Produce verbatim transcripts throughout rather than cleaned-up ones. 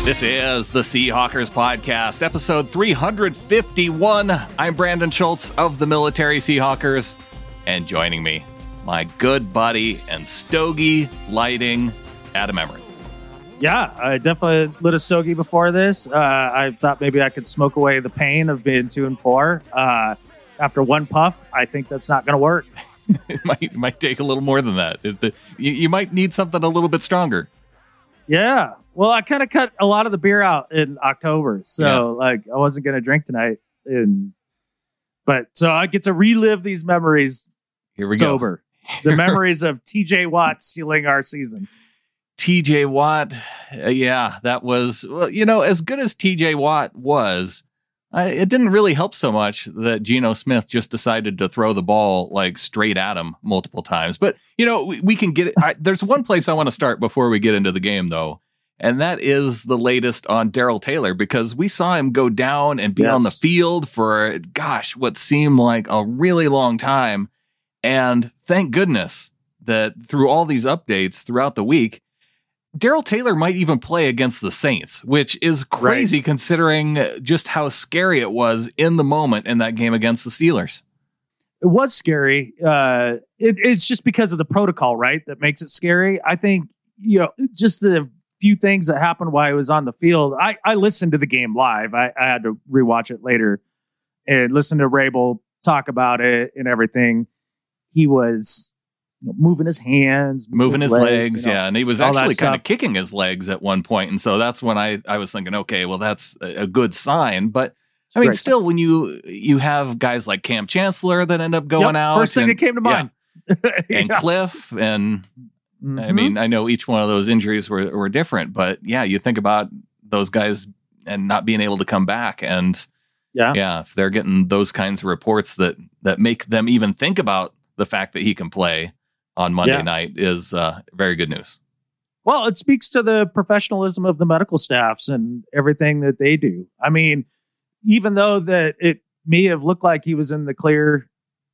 This is the Seahawkers Podcast, episode three fifty-one. I'm Brandon Schultz of the Military Seahawkers, and joining me, my good buddy and stogie lighting, Adam Emery. Yeah, I definitely lit a stogie before this. Uh, I thought maybe I could smoke away the pain of being two and four. Uh, after one puff, I think that's not going to work. it, might, it might take a little more than that. The, you, you might need something a little bit stronger. Yeah. Well, I kind of cut a lot of the beer out in October, so Yeah. like I wasn't going to drink tonight. And but so I get to relive these memories. Here we sober. go. The memories of T J Watt sealing our season. T J Watt, uh, yeah, that was, well, you know, as good as T J Watt was, I, it didn't really help so much that Geno Smith just decided to throw the ball like straight at him multiple times. But, you know, we, we can get it. I, there's one place I want to start before we get into the game, though, and that is the latest on Darrell Taylor, because we saw him go down and be Yes. on the field for, gosh, what seemed like a really long time. And thank goodness that through all these updates throughout the week, Darrell Taylor might even play against the Saints, which is crazy Right. considering just how scary it was in the moment in that game against the Steelers. It was scary. Uh, it, it's just because of the protocol, right? That makes it scary. I think, you know, just the few things that happened while I was on the field. I, I listened to the game live. I, I had to rewatch it later and listen to Rabel talk about it and everything. He was you know, moving his hands, Moving his legs, you know, yeah. And he was all that actually kind of stuff. kicking his legs at one point. And so that's when I, I was thinking, okay, well, that's a a good sign. But I mean, Great. still, when you you have guys like Cam Chancellor that end up going Yep, out. First thing and, that came to yeah, mind. and Yeah. Cliff and I Mhm. mean, I know each one of those injuries were, were different, but yeah, you think about those guys and not being able to come back. And yeah. yeah, if they're getting those kinds of reports that, that make them even think about the fact that he can play on Monday Yeah. night is uh, very good news. Well, it speaks to the professionalism of the medical staffs and everything that they do. I mean, even though that it may have looked like he was in the clear,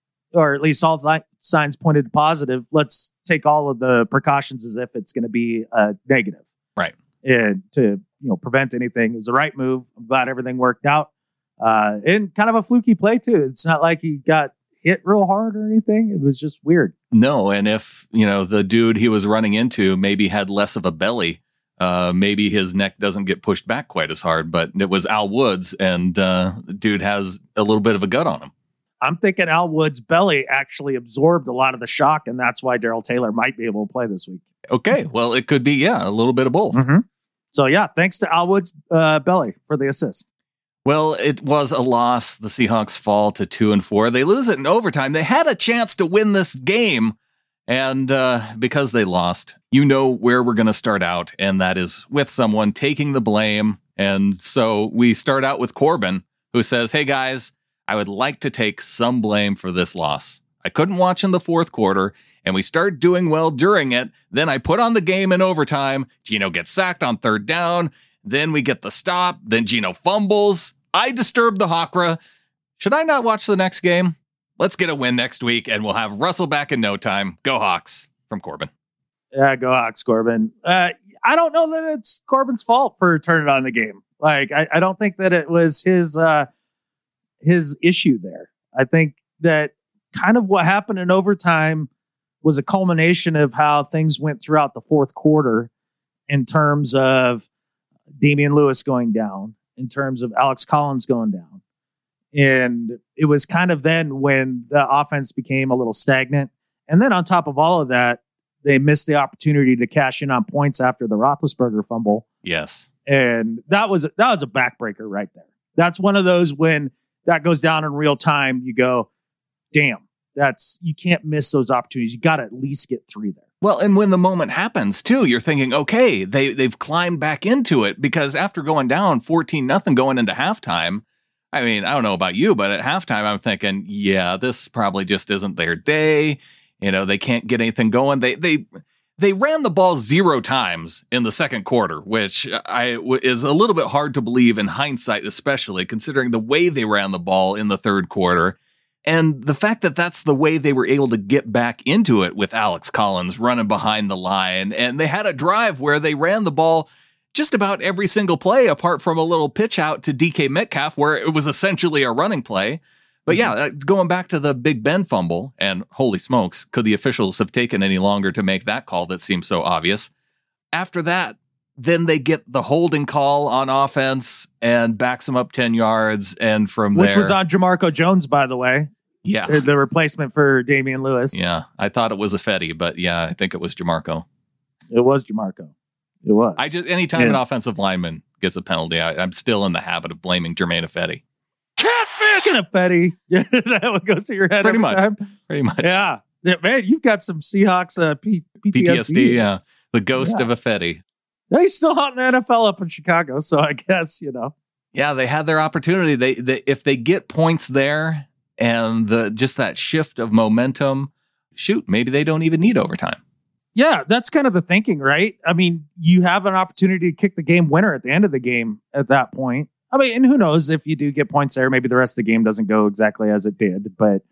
or at least all the signs pointed positive, let's take all of the precautions as if it's going to be a negative. Right. And to, you know, prevent anything. It was the right move. I'm glad everything worked out. Uh, and kind of a fluky play too. It's not like he got hit real hard or anything. It was just weird. No, and if, you know, the dude he was running into maybe had less of a belly, uh, maybe his neck doesn't get pushed back quite as hard, but it was Al Woods, and uh, the dude has a little bit of a gut on him. I'm thinking Al Wood's belly actually absorbed a lot of the shock, and that's why Darrell Taylor might be able to play this week. Okay, well, it could be, yeah, a little bit of both. Mm-hmm. So, yeah, thanks to Al Wood's uh, belly for the assist. Well, it was a loss. The Seahawks fall to two and four. They lose it in overtime. They had a chance to win this game, and uh, because they lost, you know where we're going to start out, and that is with someone taking the blame. And so we start out with Corbin, who says, "Hey guys, I would like to take some blame for this loss. I couldn't watch in the fourth quarter, and we start doing well during it. Then I put on the game in overtime. Geno gets sacked on third down. Then we get the stop. Then Geno fumbles. I disturb the Hawkra. Should I not watch the next game? Let's get a win next week, and we'll have Russell back in no time. Go Hawks," from Corbin. Yeah, go Hawks, Corbin. Uh, I don't know that it's Corbin's fault for turning on the game. Like, I, I don't think that it was his uh, his issue there. I think that kind of what happened in overtime was a culmination of how things went throughout the fourth quarter in terms of Damian Lewis going down, in terms of Alex Collins going down. And it was kind of then when the offense became a little stagnant. And then on top of all of that, they missed the opportunity to cash in on points after the Roethlisberger fumble. Yes. And that was, that was a backbreaker right there. That's one of those when that goes down in real time, you go, damn, that's, you can't miss those opportunities. You got to at least get three there. Well, and when the moment happens, too, you're thinking, okay, they, they've climbed back into it, because after going down fourteen nothing going into halftime, I mean, I don't know about you, but at halftime, I'm thinking, yeah, this probably just isn't their day. You know, they can't get anything going. They they they ran the ball zero times in the second quarter, which I is a little bit hard to believe in hindsight, especially considering the way they ran the ball in the third quarter. And the fact that that's the way they were able to get back into it with Alex Collins running behind the line. And they had a drive where they ran the ball just about every single play, apart from a little pitch out to D K Metcalf, where it was essentially a running play. But yeah, uh, going back to the Big Ben fumble, and holy smokes, could the officials have taken any longer to make that call that seemed so obvious? After that, then they get the holding call on offense and backs them up ten yards. And from Which there... was on Jamarco Jones, by the way. Yeah. The replacement for Damian Lewis. Yeah, I thought it was a Fetty, but yeah, I think it was Jamarco. It was Jamarco. It was. I just Anytime yeah. an offensive lineman gets a penalty, I, I'm still in the habit of blaming Jermaine Ifedi. Catfish! Ifedi. Yeah, that one goes to your head Pretty every much. time. Pretty much. Yeah. yeah. Man, you've got some Seahawks uh, P- P T S D. P T S D, yeah. The ghost yeah. of Ifedi. He's still hot in the N F L up in Chicago, so I guess, you know. Yeah, they had their opportunity. They, they If they get points there and the just that shift of momentum, shoot, maybe they don't even need overtime. Yeah, that's kind of the thinking, right? I mean, you have an opportunity to kick the game winner at the end of the game at that point. I mean, and who knows if you do get points there, maybe the rest of the game doesn't go exactly as it did. But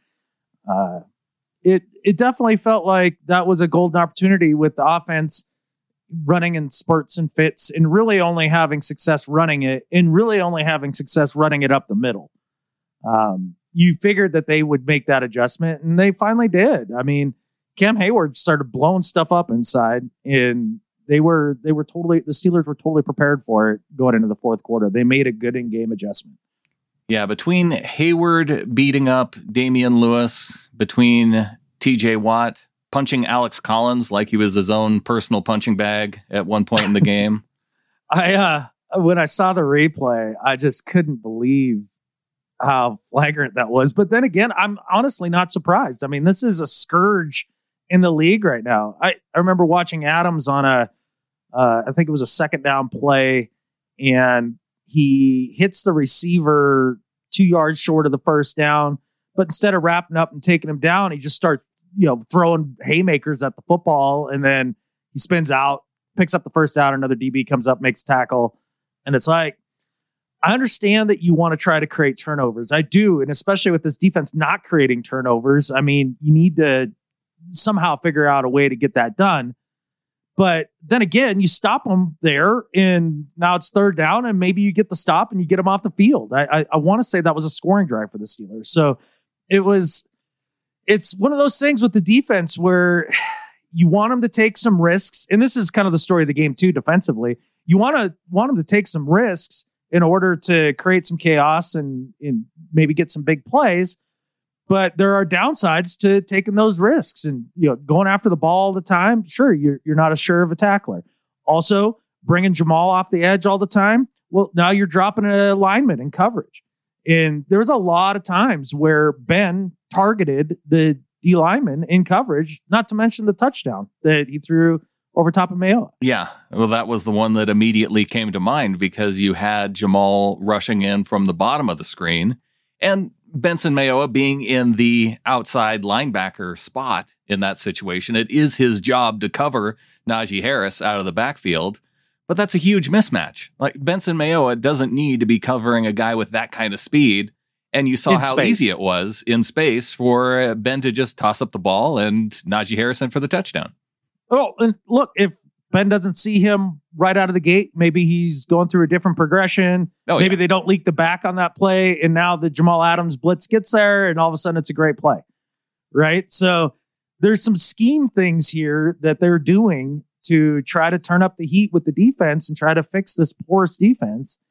uh, it it definitely felt like that was a golden opportunity with the offense running in spurts and fits and really only having success running it and really only having success running it up the middle. Um, you figured that they would make that adjustment, and they finally did. I mean, Cam Hayward started blowing stuff up inside, and they were they were totally the Steelers were totally prepared for it going into the fourth quarter. They made a good in-game adjustment. Yeah, between Hayward beating up Damian Lewis, between T J Watt punching Alex Collins like he was his own personal punching bag at one point in the game. I uh, when I saw the replay, I just couldn't believe how flagrant that was. But then again, I'm honestly not surprised. I mean, this is a scourge in the league right now. I, I remember watching Adams on a, uh, I think it was a second down play, and he hits the receiver two yards short of the first down. But instead of wrapping up and taking him down, he just starts, you know, throwing haymakers at the football, and then he spins out, picks up the first down. Another D B comes up, makes a tackle, and it's like, I understand that you want to try to create turnovers. I do, and especially with this defense not creating turnovers. I mean, you need to somehow figure out a way to get that done. But then again, you stop them there, and now it's third down, and maybe you get the stop and you get them off the field. I I, I want to say that was a scoring drive for the Steelers. So it was, it's one of those things with the defense where you want them to take some risks. And this is kind of the story of the game too, defensively. You want to want them to take some risks in order to create some chaos and, and maybe get some big plays. But there are downsides to taking those risks and, you know, going after the ball all the time. Sure, you're you're not as sure of a tackler. Also, bringing Jamal off the edge all the time. Well, now you're dropping a lineman in coverage. And there was a lot of times where Ben targeted the D lineman in coverage, not to mention the touchdown that he threw over top of Mayowa. Yeah, well, that was the one that immediately came to mind because you had Jamal rushing in from the bottom of the screen, and Benson Mayowa being in the outside linebacker spot in that situation. It is his job to cover Najee Harris out of the backfield, but that's a huge mismatch. Like, Benson Mayowa doesn't need to be covering a guy with that kind of speed. And you saw in how space. easy it was in space for Ben to just toss up the ball and Najee Harrison for the touchdown. Oh, and look, if Ben doesn't see him right out of the gate, maybe he's going through a different progression. Oh, maybe yeah. they don't leak the back on that play, and now the Jamal Adams blitz gets there, and all of a sudden it's a great play, right? So there's some scheme things here that they're doing to try to turn up the heat with the defense and try to fix this porous defense,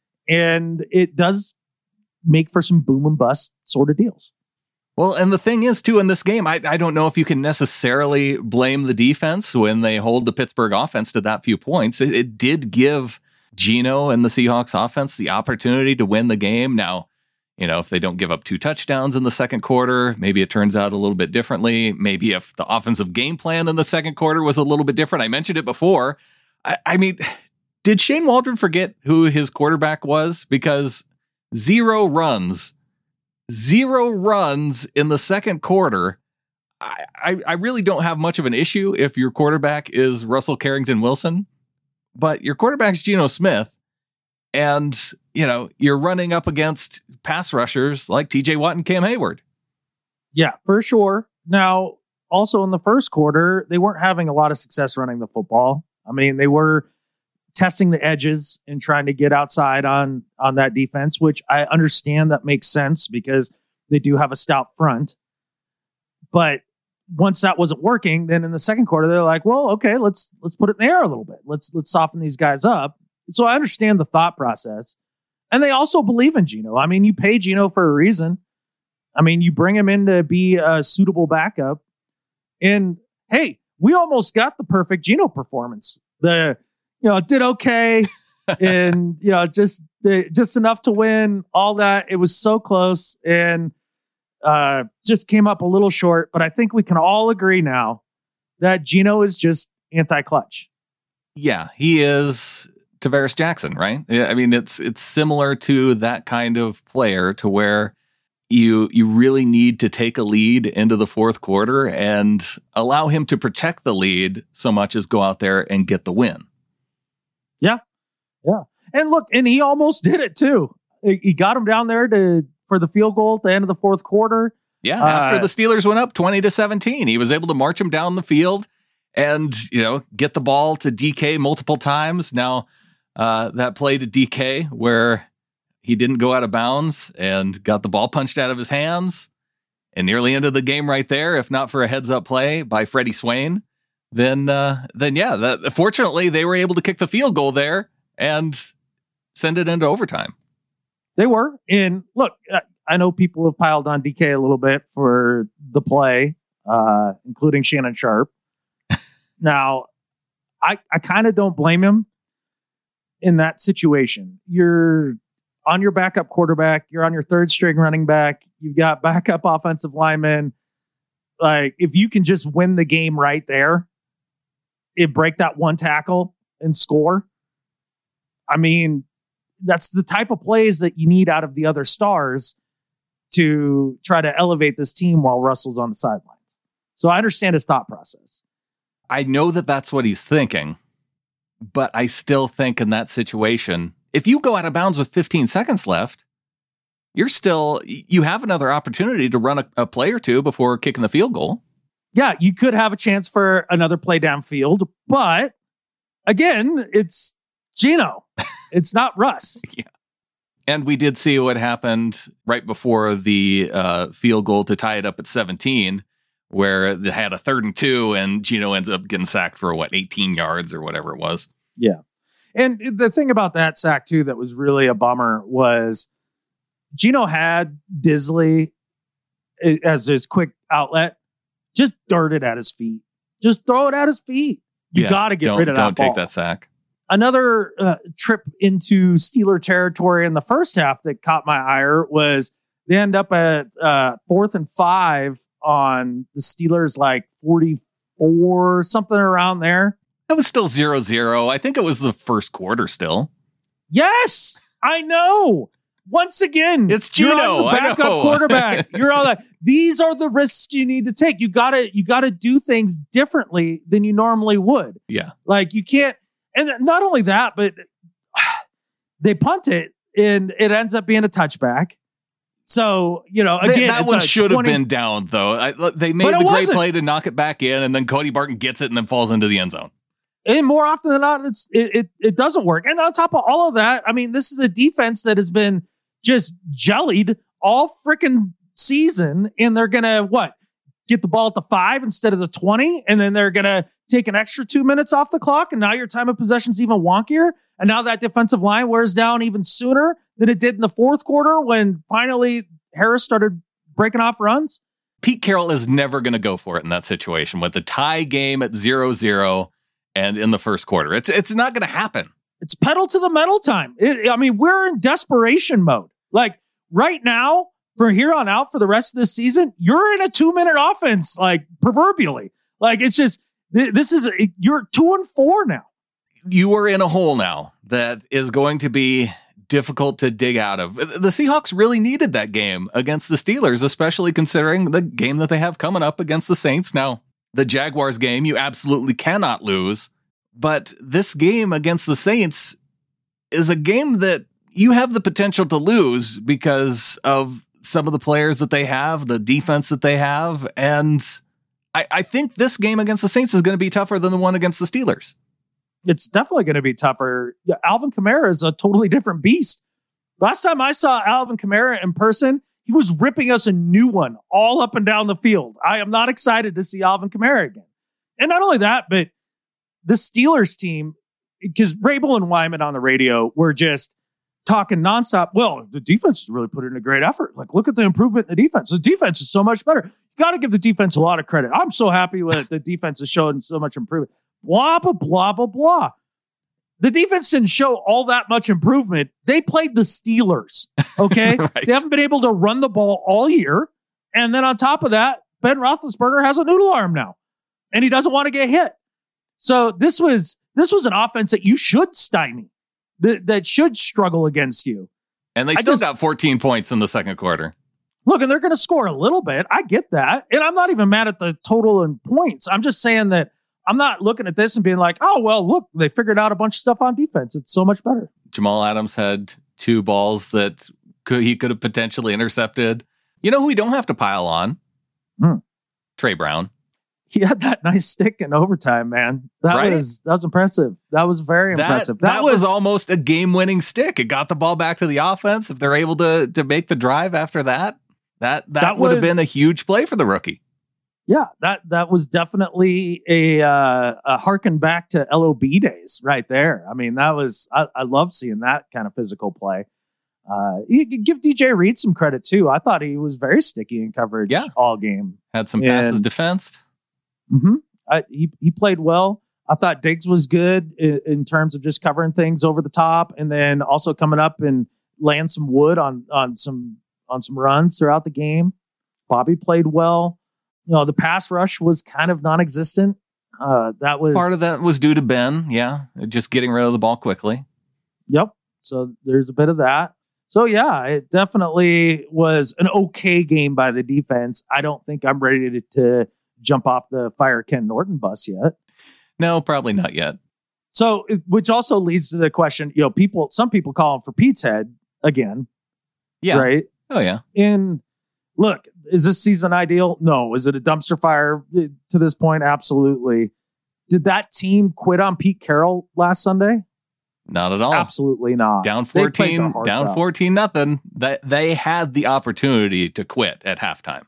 and it does make for some boom and bust sort of deals. Well, and the thing is, too, in this game, I, I don't know if you can necessarily blame the defense when they hold the Pittsburgh offense to that few points. It, it did give Geno and the Seahawks offense the opportunity to win the game. Now, you know, if they don't give up two touchdowns in the second quarter, maybe it turns out a little bit differently. Maybe if the offensive game plan in the second quarter was a little bit different. I mentioned it before. I, I mean, did Shane Waldron forget who his quarterback was? Because zero runs Zero runs in the second quarter. I, I, I really don't have much of an issue if your quarterback is Russell Carrington Wilson, but your quarterback's Geno Smith, and you know you're running up against pass rushers like T J Watt and Cam Hayward. Yeah, for sure. Now, also in the first quarter, they weren't having a lot of success running the football. I mean, they were testing the edges and trying to get outside on on that defense, which I understand that makes sense because they do have a stout front. But once that wasn't working, then in the second quarter, they're like, well, okay, let's let's put it in the air a little bit. Let's let's soften these guys up. So I understand the thought process. And they also believe in Geno. I mean, you pay Geno for a reason. I mean, you bring him in to be a suitable backup. And hey, we almost got the perfect Geno performance. The, you know, it did okay. and, you know, just, just enough to win all that. It was so close and uh, just came up a little short. But I think we can all agree now that Geno is just anti-clutch. Yeah, he is Tavares Jackson, right? I mean, it's it's similar to that kind of player to where you you really need to take a lead into the fourth quarter and allow him to protect the lead so much as go out there and get the win. Yeah, yeah, and look, and he almost did it too. He got him down there to for the field goal at the end of the fourth quarter. Yeah, after uh, the Steelers went up twenty to seventeen, he was able to march him down the field and, you know, get the ball to D K multiple times. Now, uh, that play to D K where he didn't go out of bounds and got the ball punched out of his hands and nearly ended the game right there, if not for a heads up play by Freddie Swain, then, uh, then yeah, that, fortunately they were able to kick the field goal there and send it into overtime. They were. And look, I know people have piled on D K a little bit for the play, uh, including Shannon Sharpe. Now, I, I kind of don't blame him in that situation. You're on your backup quarterback. You're on your third string running back. You've got backup offensive linemen. Like, if you can just win the game right there, it break that one tackle and score. I mean, that's the type of plays that you need out of the other stars to try to elevate this team while Russell's on the sideline. So I understand his thought process. I know that that's what he's thinking, but I still think in that situation, if you go out of bounds with fifteen seconds left, you're still, you have another opportunity to run a, a play or two before kicking the field goal. Yeah, you could have a chance for another play downfield, but again, it's Geno. It's not Russ. Yeah. And we did see what happened right before the uh, field goal to tie it up at seventeen, where they had a third and two and Geno ends up getting sacked for what, eighteen yards or whatever it was. Yeah. And the thing about that sack too, that was really a bummer was Geno had Disley as his quick outlet. Just dirt it at his feet. Just throw it at his feet. You yeah, got to get rid of that Don't ball. take that sack. Another uh, trip into Steeler territory in the first half that caught my ire was they end up at uh, fourth and five on the Steelers, like forty-four, something around there. It was still zero zero. I think it was the first quarter still. Yes, I know. Once again, it's Geno. You're the backup quarterback. You're all that. These are the risks you need to take. You gotta, you gotta do things differently than you normally would. Yeah, like you can't. And not only that, but they punt it and it ends up being a touchback. So, you know, again, that it's one should twenty have been down though. I, they made the great wasn't. play to knock it back in, and then Cody Barton gets it and then falls into the end zone. And more often than not, it's it, it it doesn't work. And on top of all of that, I mean, this is a defense that has been just jellied all freaking season, and they're gonna what get the ball at the five instead of the twenty, and then they're gonna take an extra two minutes off the clock, and now your time of possession's even wonkier. And now that defensive line wears down even sooner than it did in the fourth quarter when finally Harris started breaking off runs. Pete Carroll is never going to go for it in that situation with the tie game at zero zero and in the first quarter. It's it's not going to happen. It's pedal to the metal time. It, I mean, we're in desperation mode. Like right now, from here on out for the rest of this season, you're in a two-minute offense, like proverbially. Like it's just, this is, a, you're two and four now. You are in a hole now that is going to be difficult to dig out of. The Seahawks really needed that game against the Steelers, especially considering the game that they have coming up against the Saints. Now, the Jaguars game, you absolutely cannot lose, but this game against the Saints is a game that you have the potential to lose because of some of the players that they have, the defense that they have, and I, I think this game against the Saints is going to be tougher than the one against the Steelers. it's definitely going to be tougher. Yeah, Alvin Kamara is a totally different beast. Last time I saw Alvin Kamara in person, he was ripping us a new one all up and down the field. I am not excited to see Alvin Kamara again. And not only that, but the Steelers team, because Rabel and Wyman on the radio were just talking nonstop. Well, the defense has really put in a great effort. Like, look at the improvement in the defense. The defense is so much better. You got to give the defense a lot of credit. I'm so happy with the defense is showing so much improvement. Blah, blah, blah, blah, blah. The defense didn't show all that much improvement. They played the Steelers, okay? Right. They haven't been able to run the ball all year. And then on top of that, Ben Roethlisberger has a noodle arm now, and he doesn't want to get hit. So this was this was an offense that you should stymie, that, that should struggle against you. And they I still just, got fourteen points in the second quarter. Look, and they're going to score a little bit. I get that. And I'm not even mad at the total in points. I'm just saying that I'm not looking at this and being like, oh, well, look, they figured out a bunch of stuff on defense. It's so much better. Jamal Adams had two balls that could, he could have potentially intercepted. You know who we don't have to pile on? Hmm. Trey Brown. He had that nice stick in overtime, man. That Right? was that was impressive. That was very That, impressive. that was almost a game-winning stick. It got the ball back to the offense. If they're able to to make the drive after that, that that, That would have was- been a huge play for the rookie. Yeah, that that was definitely a, uh, a harken back to L O B days right there. I mean, that was I, I love seeing that kind of physical play. Uh, you could give D J Reed some credit too. I thought he was very sticky in coverage Yeah. all game. Had some passes And- defensed. Mm-hmm. I, he he played well. I thought Diggs was good in, in terms of just covering things over the top, and then also coming up and laying some wood on on some on some runs throughout the game. Bobby played well. You know, the pass rush was kind of non-existent. Uh, that was Part of that was due to Ben. Yeah, just getting rid of the ball quickly. Yep. So there's a bit of that. So yeah, it definitely was an okay game by the defense. I don't think I'm ready to, to jump off the fire Ken Norton bus yet. No, probably not yet. So, it- which also leads to the question, you know, people, some people call him for Pete's head again. Yeah. Right. Oh, yeah. And look, is this season ideal? No. Is it a dumpster fire to this point? Absolutely. Did that team quit on Pete Carroll last Sunday? Not at all. Absolutely not. Down They played their fourteen, hearts down out. fourteen, nothing. That they had the opportunity to quit at halftime.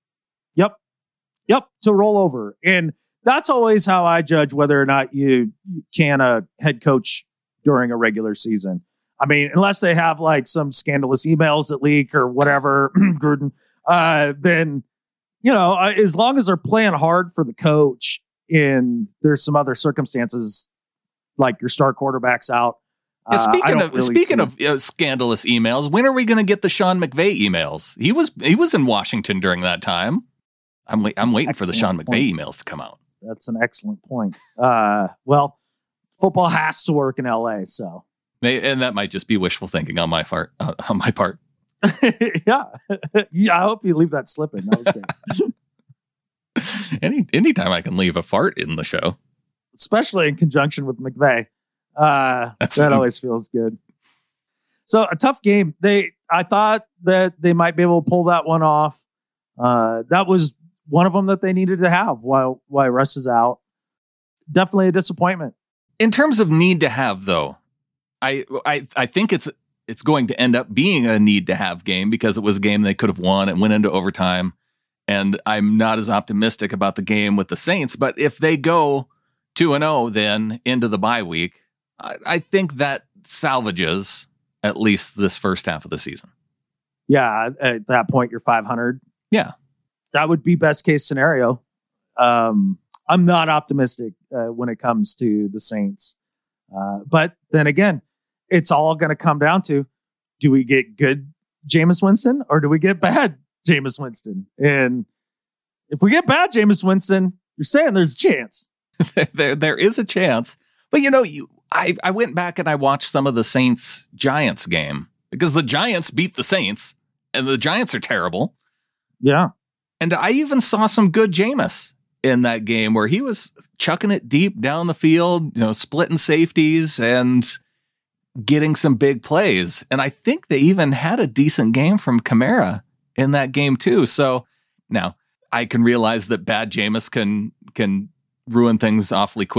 Yep. Yep. To roll over. And that's always how I judge whether or not you can a head coach during a regular season. I mean, unless they have like some scandalous emails that leak or whatever, Gruden, uh, then, you know, uh, as long as they're playing hard for the coach and there's some other circumstances like your star quarterback's out. Yeah, uh, I speaking don't of really speaking see- of uh, scandalous emails, when are we going to get the Sean McVay emails? He was he was in Washington during that time. I'm wait, I'm waiting for the Sean Excellent McVay point. emails to come out. That's an excellent point. Uh, well, football has to work in L A, so. They, and that might just be wishful thinking on my part. Uh, on my part. yeah. yeah. I hope you leave that slipping. That was great. Any anytime I can leave a fart in the show. Especially in conjunction with McVay. Uh, That's- that always feels good. So a tough game. They, I thought that they might be able to pull that one off. Uh, that was one of them that they needed to have while, while Russ is out. Definitely a disappointment. In terms of need to have, though, I I I think it's it's going to end up being a need to have game because it was a game they could have won and went into overtime. And I'm not as optimistic about the game with the Saints. But if they go two and oh then into the bye week, I, I think that salvages at least this first half of the season. Yeah. At that point, you're five hundred. Yeah. That would be best case scenario. Um, I'm not optimistic uh, when it comes to the Saints. Uh, but then again, it's all going to come down to, do we get good Jameis Winston or do we get bad Jameis Winston? And if we get bad Jameis Winston, you're saying there's a chance. there there is a chance. But, you know, you I, I went back and I watched some of the Saints Giants game because the Giants beat the Saints and the Giants are terrible. Yeah. And I even saw some good Jameis in that game where he was chucking it deep down the field, you know, splitting safeties and getting some big plays. And I think they even had a decent game from Kamara in that game too. So now I can realize that bad Jameis can can ruin things awfully quick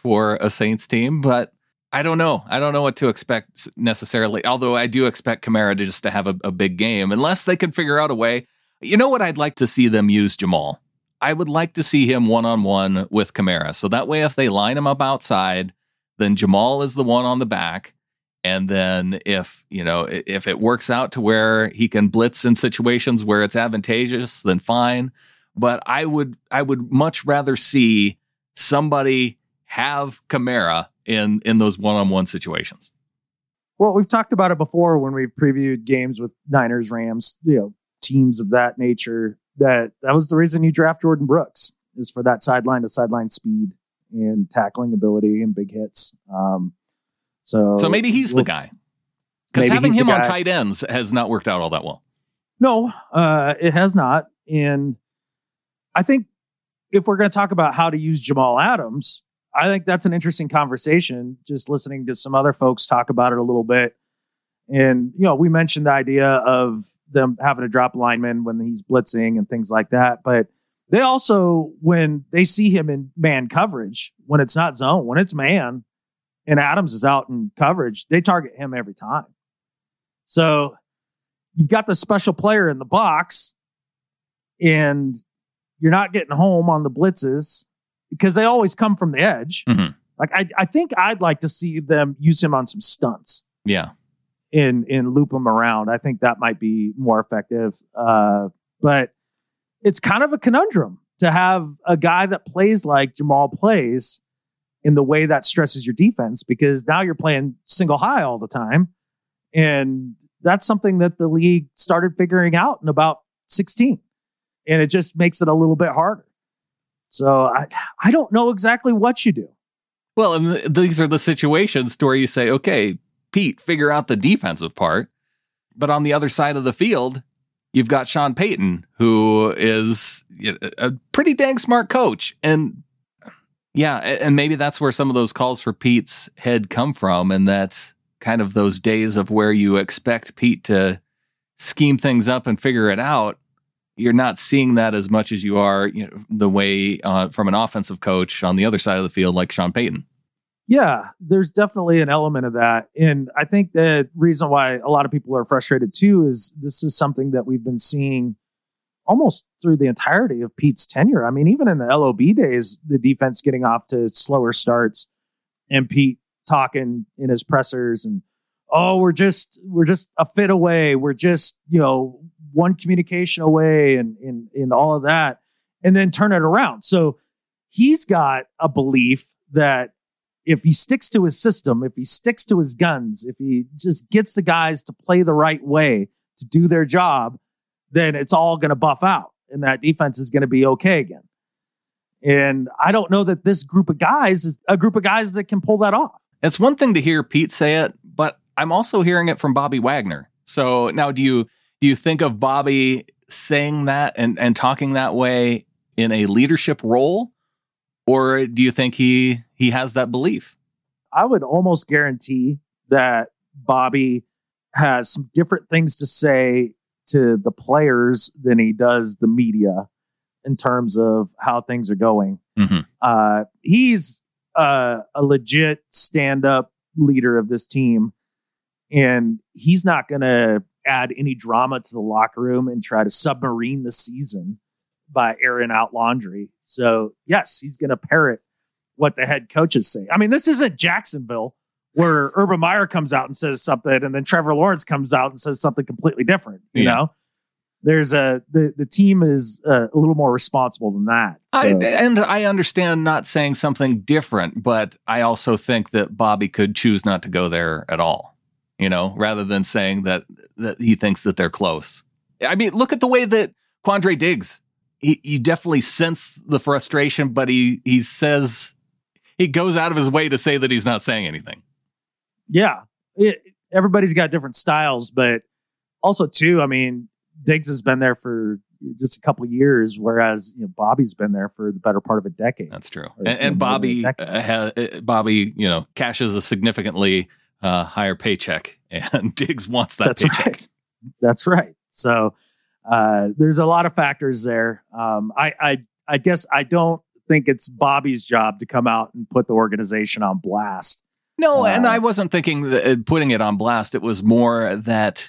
for a Saints team, but I don't know. I don't know what to expect necessarily, although I do expect Kamara to just to have a, a big game, unless they can figure out a way. You know what I'd like to see them use Jamal? I would like to see him one-on-one with Kamara. So that way, if they line him up outside, then Jamal is the one on the back. And then if, you know, if it works out to where he can blitz in situations where it's advantageous, then fine. But I would, I would much rather see somebody have Kamara in in those one-on-one situations. Well, we've talked about it before when we've previewed games with Niners, Rams, you know, teams of that nature, that that was the reason you draft Jordan Brooks, is for that sideline to sideline speed and tackling ability and big hits. Um, so, so maybe he's we'll, the guy, because having him on tight ends has not worked out all that well. No, uh, it has not. And I think if we're going to talk about how to use Jamal Adams, I think that's an interesting conversation, just listening to some other folks talk about it a little bit. And, you know, we mentioned the idea of them having to drop linemen when he's blitzing and things like that. But they also, when they see him in man coverage, when it's not zone, when it's man and Adams is out in coverage, they target him every time. So you've got the special player in the box and you're not getting home on the blitzes, because they always come from the edge. Mm-hmm. Like I, I think I'd like to see them use him on some stunts. Yeah. And, and loop him around. I think that might be more effective. Uh, but it's kind of a conundrum to have a guy that plays like Jamal plays in the way that stresses your defense, because now you're playing single high all the time. And that's something that the league started figuring out in about sixteen. And it just makes it a little bit harder. So I, I don't know exactly what you do. Well, and th- these are the situations to where you say, okay, Pete, figure out the defensive part. But on the other side of the field, you've got Sean Payton, who is a pretty dang smart coach. And yeah, and maybe that's where some of those calls for Pete's head come from. And that's kind of those days of where you expect Pete to scheme things up and figure it out. You're not seeing that as much as you are, you know, the way uh, from an offensive coach on the other side of the field, like Sean Payton. Yeah, there's definitely an element of that. And I think the reason why a lot of people are frustrated too is this is something that we've been seeing almost through the entirety of Pete's tenure. I mean, even in the L O B days, the defense getting off to slower starts and Pete talking in his pressers and, oh, we're just, we're just a fit away. We're just, you know, one communication away and, and, and all of that, and then turn it around. So he's got a belief that if he sticks to his system, if he sticks to his guns, if he just gets the guys to play the right way to do their job, then it's all going to buff out and that defense is going to be okay again. And I don't know that this group of guys is a group of guys that can pull that off. It's one thing to hear Pete say it, but I'm also hearing it from Bobby Wagner. So now do you, do you think of Bobby saying that and, and talking that way in a leadership role? Or do you think he, he has that belief? I would almost guarantee that Bobby has some different things to say to the players than he does the media in terms of how things are going. Mm-hmm. Uh, he's uh, a legit stand-up leader of this team, and he's not going to add any drama to the locker room and try to submarine the season by airing out laundry. So yes, he's going to parrot what the head coaches say. I mean, this isn't Jacksonville where Urban Meyer comes out and says something and then Trevor Lawrence comes out and says something completely different. You yeah. know, there's a, the, the team is uh, a little more responsible than that. So. I, and I understand not saying something different, but I also think that Bobby could choose not to go there at all, you know, rather than saying that, that he thinks that they're close. I mean, look at the way that Quandre Diggs, he, you definitely sense the frustration, but he, he says, he goes out of his way to say that he's not saying anything. Yeah. It, everybody's got different styles, but also too, I mean, Diggs has been there for just a couple of years, whereas, you know, Bobby's been there for the better part of a decade. That's true. Or, and, and Bobby, uh, ha, Bobby, you know, cashes a significantly uh, higher paycheck, and Diggs wants that That's paycheck. Right. That's right. So uh, there's a lot of factors there. Um, I, I, I guess I don't think it's Bobby's job to come out and put the organization on blast. No, uh, and I wasn't thinking that putting it on blast. It was more that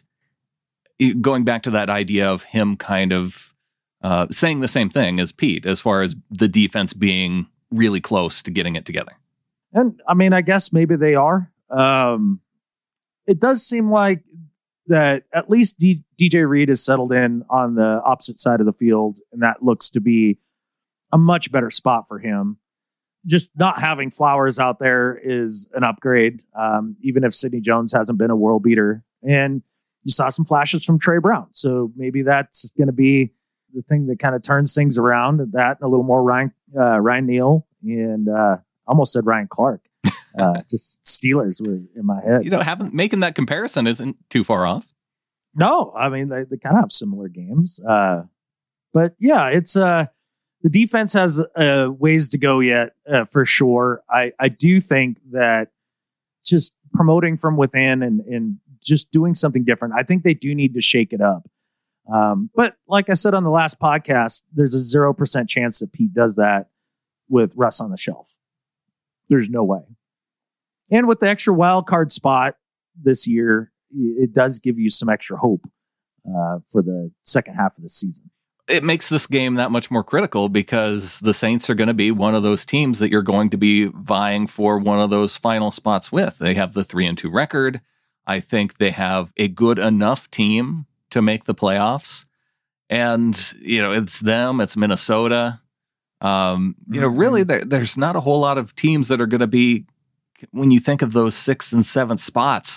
going back to that idea of him kind of uh, saying the same thing as Pete, as far as the defense being really close to getting it together. And I mean, I guess maybe they are. Um, it does seem like that at least D- DJ Reed has settled in on the opposite side of the field, and that looks to be a much better spot for him. Just not having Flowers out there is an upgrade, um, even if Sidney Jones hasn't been a world beater. And you saw some flashes from Trey Brown, so maybe that's going to be the thing that kind of turns things around. That and a little more Ryan uh, Ryan Neal and uh, almost said Ryan Clark. Uh, just Steelers were in my head. You know, having making that comparison isn't too far off. No, I mean, they, they kind of have similar games. Uh, but yeah, it's uh, the defense has uh, ways to go yet, uh, for sure. I, I do think that just promoting from within and, and just doing something different, I think they do need to shake it up. Um, but like I said on the last podcast, there's a zero percent chance that Pete does that with Russ on the shelf. There's no way. And with the extra wild card spot this year, it does give you some extra hope uh, for the second half of the season. It makes this game that much more critical because the Saints are going to be one of those teams that you're going to be vying for one of those final spots with. They have the three and two record. I think they have a good enough team to make the playoffs. And, you know, it's them, it's Minnesota. Um, you know, really, there, there's not a whole lot of teams that are going to be, when you think of those sixth and seventh spots,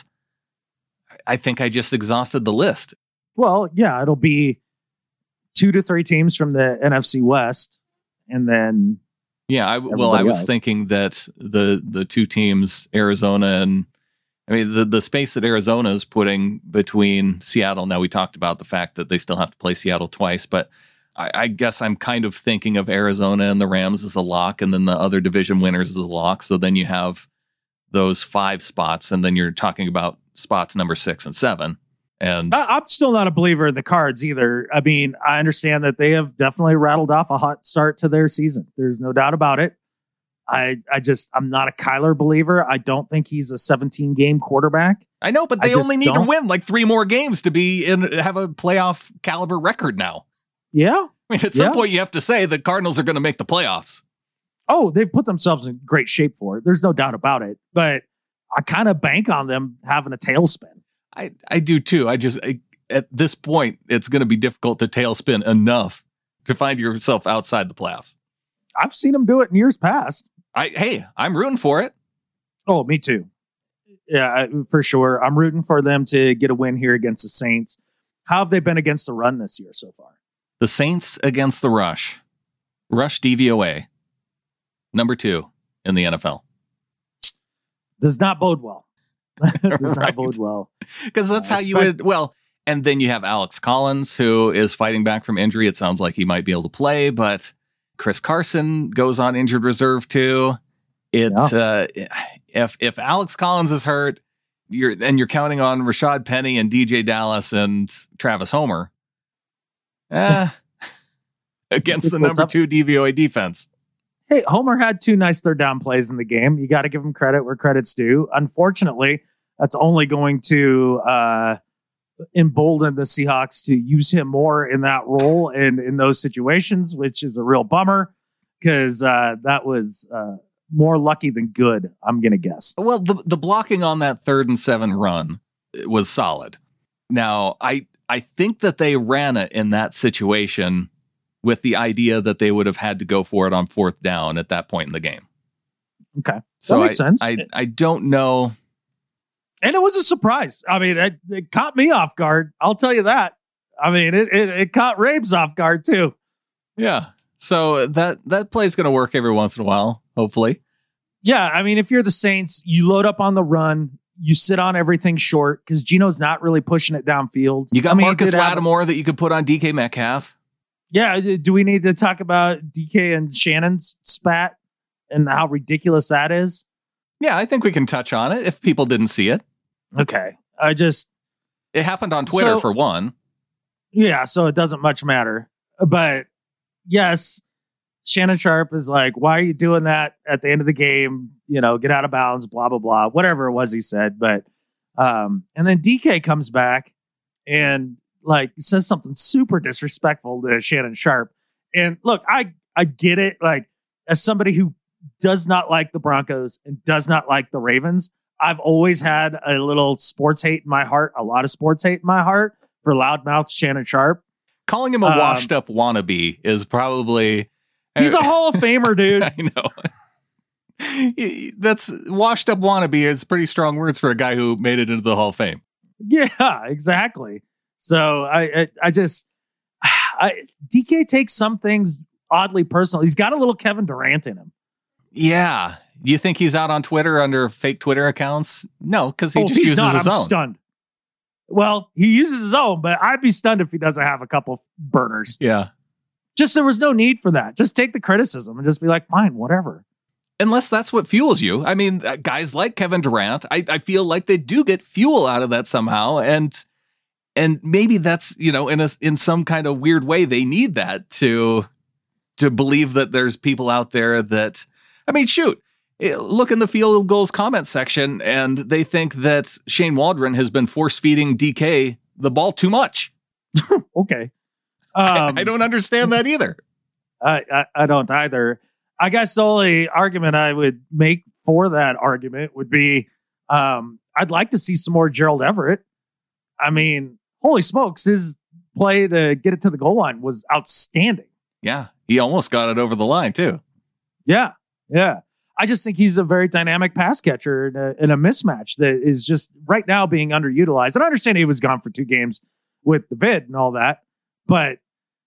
I think I just exhausted the list. Well, yeah, it'll be two to three teams from the N F C West, and then yeah, I, well, I was else. thinking that the the two teams, Arizona and I mean the the space that Arizona is putting between Seattle. Now we talked about the fact that they still have to play Seattle twice, but I, I guess I'm kind of thinking of Arizona and the Rams as a lock, and then the other division winners as a lock. So then you have those five spots, and then you're talking about spots number six and seven. And I, I'm still not a believer in the Cards either. I mean, I understand that they have definitely rattled off a hot start to their season. There's no doubt about it. I, I just, I'm not a Kyler believer. I don't think he's a seventeen game quarterback. I know, but they I only need don't. to win like three more games to be in, have a playoff caliber record now. Yeah. I mean, at some Yeah. point you have to say the Cardinals are going to make the playoffs. Oh, they've put themselves in great shape for it. There's no doubt about it. But I kind of bank on them having a tailspin. I, I do too. I just, I, at this point, it's going to be difficult to tailspin enough to find yourself outside the playoffs. I've seen them do it in years past. I, hey, I'm rooting for it. Oh, me too. Yeah, I- for sure. I'm rooting for them to get a win here against the Saints. How have they been against the run this year so far? The Saints against the rush. Rush D V O A. Number two in the N F L. Does not bode well. Does Right. not bode well. Because that's Uh, how you espec- would, well, and then you have Alex Collins, who is fighting back from injury. It sounds like he might be able to play, but Chris Carson goes on injured reserve too. It, uh, if, if Alex Collins is hurt, you're, and you're counting on Rashad Penny and D J Dallas and Travis Homer, eh, against It's the so number tough. two D V O A defense. Hey, Homer had two nice third down plays in the game. You got to give him credit where credit's due. Unfortunately, that's only going to uh, embolden the Seahawks to use him more in that role and in those situations, which is a real bummer because uh, that was uh, more lucky than good, I'm going to guess. Well, the the blocking on that third and seven run was solid. Now, I I think that they ran it in that situation with the idea that they would have had to go for it on fourth down at that point in the game. Okay. So that makes I, sense. I I don't know. And it was a surprise. I mean, it, it caught me off guard. I'll tell you that. I mean, it, it, it caught Rabes off guard too. Yeah. So that that play is going to work every once in a while, hopefully. Yeah, I mean, if you're the Saints, you load up on the run, you sit on everything short because Geno's not really pushing it downfield. You got I mean, he Marcus did have- Lattimore that you could put on D K Metcalf. Yeah, do we need to talk about D K and Shannon's spat and how ridiculous that is? Yeah, I think we can touch on it if people didn't see it. Okay, I just It happened on Twitter So- for one. yeah, so it doesn't much matter. But yes, Shannon Sharpe is like, why are you doing that at the end of the game? You know, get out of bounds, blah, blah, blah, whatever it was he said. But, um, and then D K comes back and like says something super disrespectful to Shannon Sharpe. And look, I, I get it. Like, as somebody who does not like the Broncos and does not like the Ravens, I've always had a little sports hate in my heart, a lot of sports hate in my heart for loudmouth Shannon Sharpe. Calling him a um, washed up wannabe is probably... He's a Hall of Famer, dude. I know. That's washed up wannabe is pretty strong words for a guy who made it into the Hall of Fame. Yeah, exactly. So I, I, I just, I, D K takes some things oddly personal. He's got a little Kevin Durant in him. Yeah. Do you think he's out on Twitter under fake Twitter accounts? No, because he oh, just uses not, his I'm own. Stunned. Well, he uses his own, but I'd be stunned if he doesn't have a couple burners. Yeah. Just there was no need for that. Just take the criticism and just be like, fine, whatever. Unless that's what fuels you. I mean, guys like Kevin Durant, I, I feel like they do get fuel out of that somehow. And and maybe that's, you know, in a, in some kind of weird way, they need that to to believe that there's people out there that, I mean, shoot, look in the field goals comment section and they think that Shane Waldron has been force feeding D K the ball too much. Okay. Um, I, I don't understand that either. I, I, I don't either. I guess the only argument I would make for that argument would be um, I'd like to see some more Gerald Everett. I mean, holy smokes, his play to get it to the goal line was outstanding. Yeah, he almost got it over the line, too. Yeah, yeah. I just think he's a very dynamic pass catcher in a, in a mismatch that is just right now being underutilized. And I understand he was gone for two games with the vid and all that, but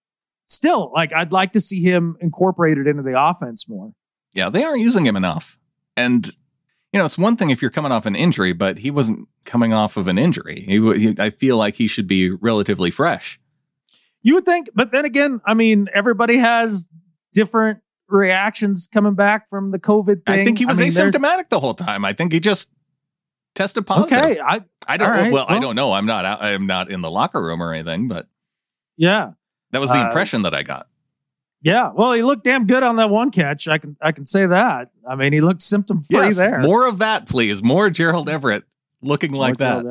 still, like, I'd like to see him incorporated into the offense more. Yeah, they aren't using him enough. And, you know, it's one thing if you're coming off an injury, but he wasn't coming off of an injury. He, he, I feel like he should be relatively fresh. You would think, but then again, I mean, everybody has different reactions coming back from the COVID thing. I think he was I mean, asymptomatic there's... the whole time. I think he just tested positive. Okay, I, I don't. right, well, well, I don't know. I'm not. I'm not in the locker room or anything, but yeah. That was the uh, impression that I got. Yeah, well, he looked damn good on that one catch. I can I can say that. I mean, he looked symptom free yes, there. More of that, please. More Gerald Everett looking like that.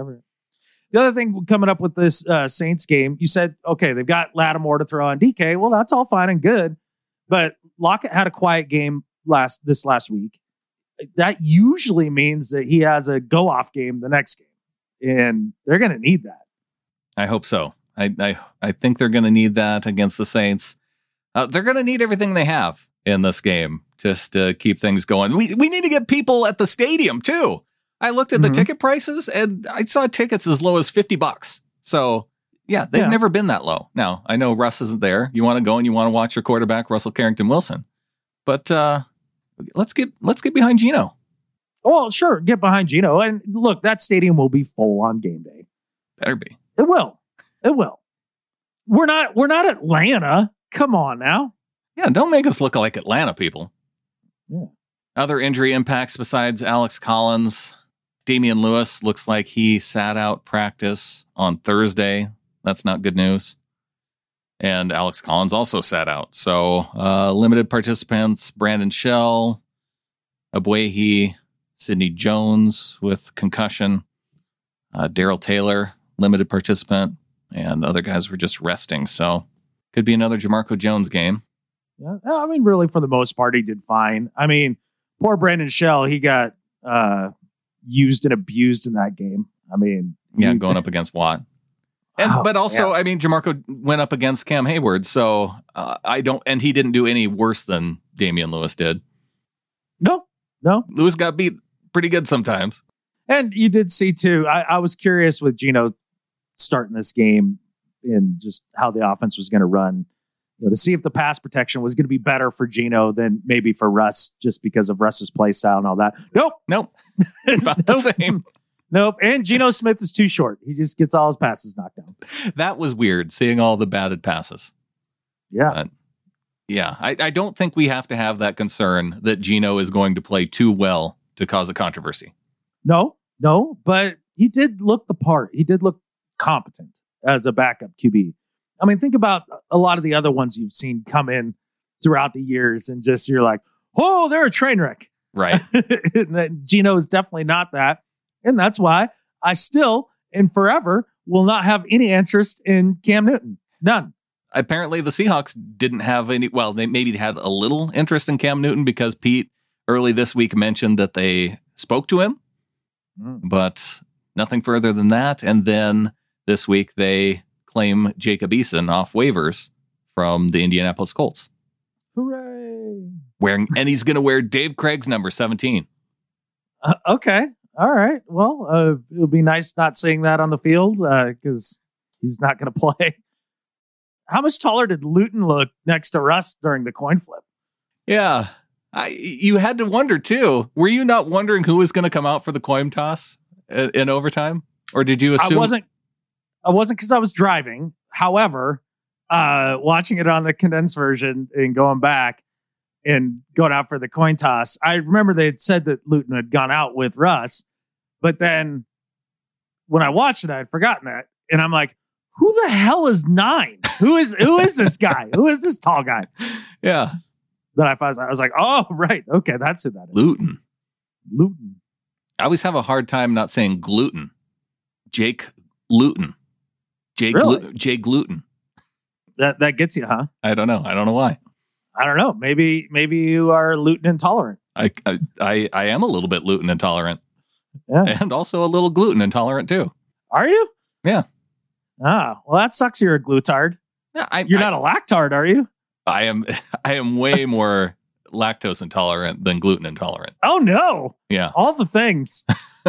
The other thing coming up with this uh, Saints game, you said, okay, they've got Lattimore to throw on D K. Well, that's all fine and good, but Lockett had a quiet game last this last week. That usually means that he has a go off game the next game, and they're going to need that. I hope so. I, I I think they're going to need that against the Saints. Uh, they're going to need everything they have in this game just to keep things going. We we need to get people at the stadium too. I looked at the mm-hmm. ticket prices and I saw tickets as low as fifty bucks. So yeah, they've yeah. never been that low. Now I know Russ isn't there. You want to go and you want to watch your quarterback, Russell Carrington Wilson, but uh, let's get let's get behind Geno. Oh, sure, get behind Geno, and look, that stadium will be full on game day. Better be. It will. It will. We're not. We're not Atlanta. Come on now. Yeah, don't make us look like Atlanta people. Yeah. Other injury impacts besides Alex Collins, Damian Lewis looks like he sat out practice on Thursday. That's not good news. And Alex Collins also sat out. So uh, limited participants: Brandon Shell, Abuehi, Sidney Jones with concussion, uh, Daryl Taylor, limited participant. And other guys were just resting. So could be another Jamarco Jones game. Yeah, I mean, really, for the most part, he did fine. I mean, poor Brandon Shell, he got uh, used and abused in that game. I mean, yeah, he, going up against Watt. And, oh, but also, yeah. I mean, Jamarco went up against Cam Hayward. So uh, I don't, and he didn't do any worse than Damian Lewis did. No, no. Lewis got beat pretty good sometimes. And you did see, too, I, I was curious with Geno starting this game and just how the offense was going to run, you know, to see if the pass protection was going to be better for Geno than maybe for Russ, just because of Russ's play style and all that. Nope. Nope. About the nope. same. Nope. And Geno Smith is too short. He just gets all his passes knocked down. That was weird, seeing all the batted passes. Yeah. But yeah. I, I don't think we have to have that concern that Geno is going to play too well to cause a controversy. No, no, but he did look the part. He did look competent as a backup Q B. I mean, think about a lot of the other ones you've seen come in throughout the years, and just you're like, oh, they're a train wreck. Right. Geno is definitely not that. And that's why I still and forever will not have any interest in Cam Newton. None. Apparently the Seahawks didn't have any. Well, they maybe had a little interest in Cam Newton because Pete early this week mentioned that they spoke to him, mm. but nothing further than that. And then this week they claim Jacob Eason off waivers from the Indianapolis Colts. Hooray. Wearing, and he's going to wear Dave Craig's number seventeen. Uh, okay. All right. Well, uh, it'll be nice not seeing that on the field because uh, he's not going to play. How much taller did Luton look next to Russ during the coin flip? Yeah. I, you had to wonder, too. Were you not wondering who was going to come out for the coin toss in, in overtime? Or did you assume? I wasn't. I wasn't because I was driving. However, uh, watching it on the condensed version and going back and going out for the coin toss, I remember they had said that Luton had gone out with Russ. But then when I watched it, I had forgotten that. And I'm like, who the hell is nine? Who is who is this guy? Who is this tall guy? Yeah. Then I was, I was like, oh, right. Okay, that's who that is. Luton. Luton. I always have a hard time not saying gluten. Jake Luton. Jay, really? Glu- Jay Gluten. That that gets you, huh? I don't know. I don't know why. I don't know. Maybe maybe you are gluten intolerant. I I I, I am a little bit gluten intolerant. Yeah. And also a little gluten intolerant too. Are you? Yeah. Ah, well, that sucks. You're a glutard. Yeah, I, You're I, not a lactard, are you? I am. I am way more lactose intolerant than gluten intolerant. Oh no! Yeah, all the things.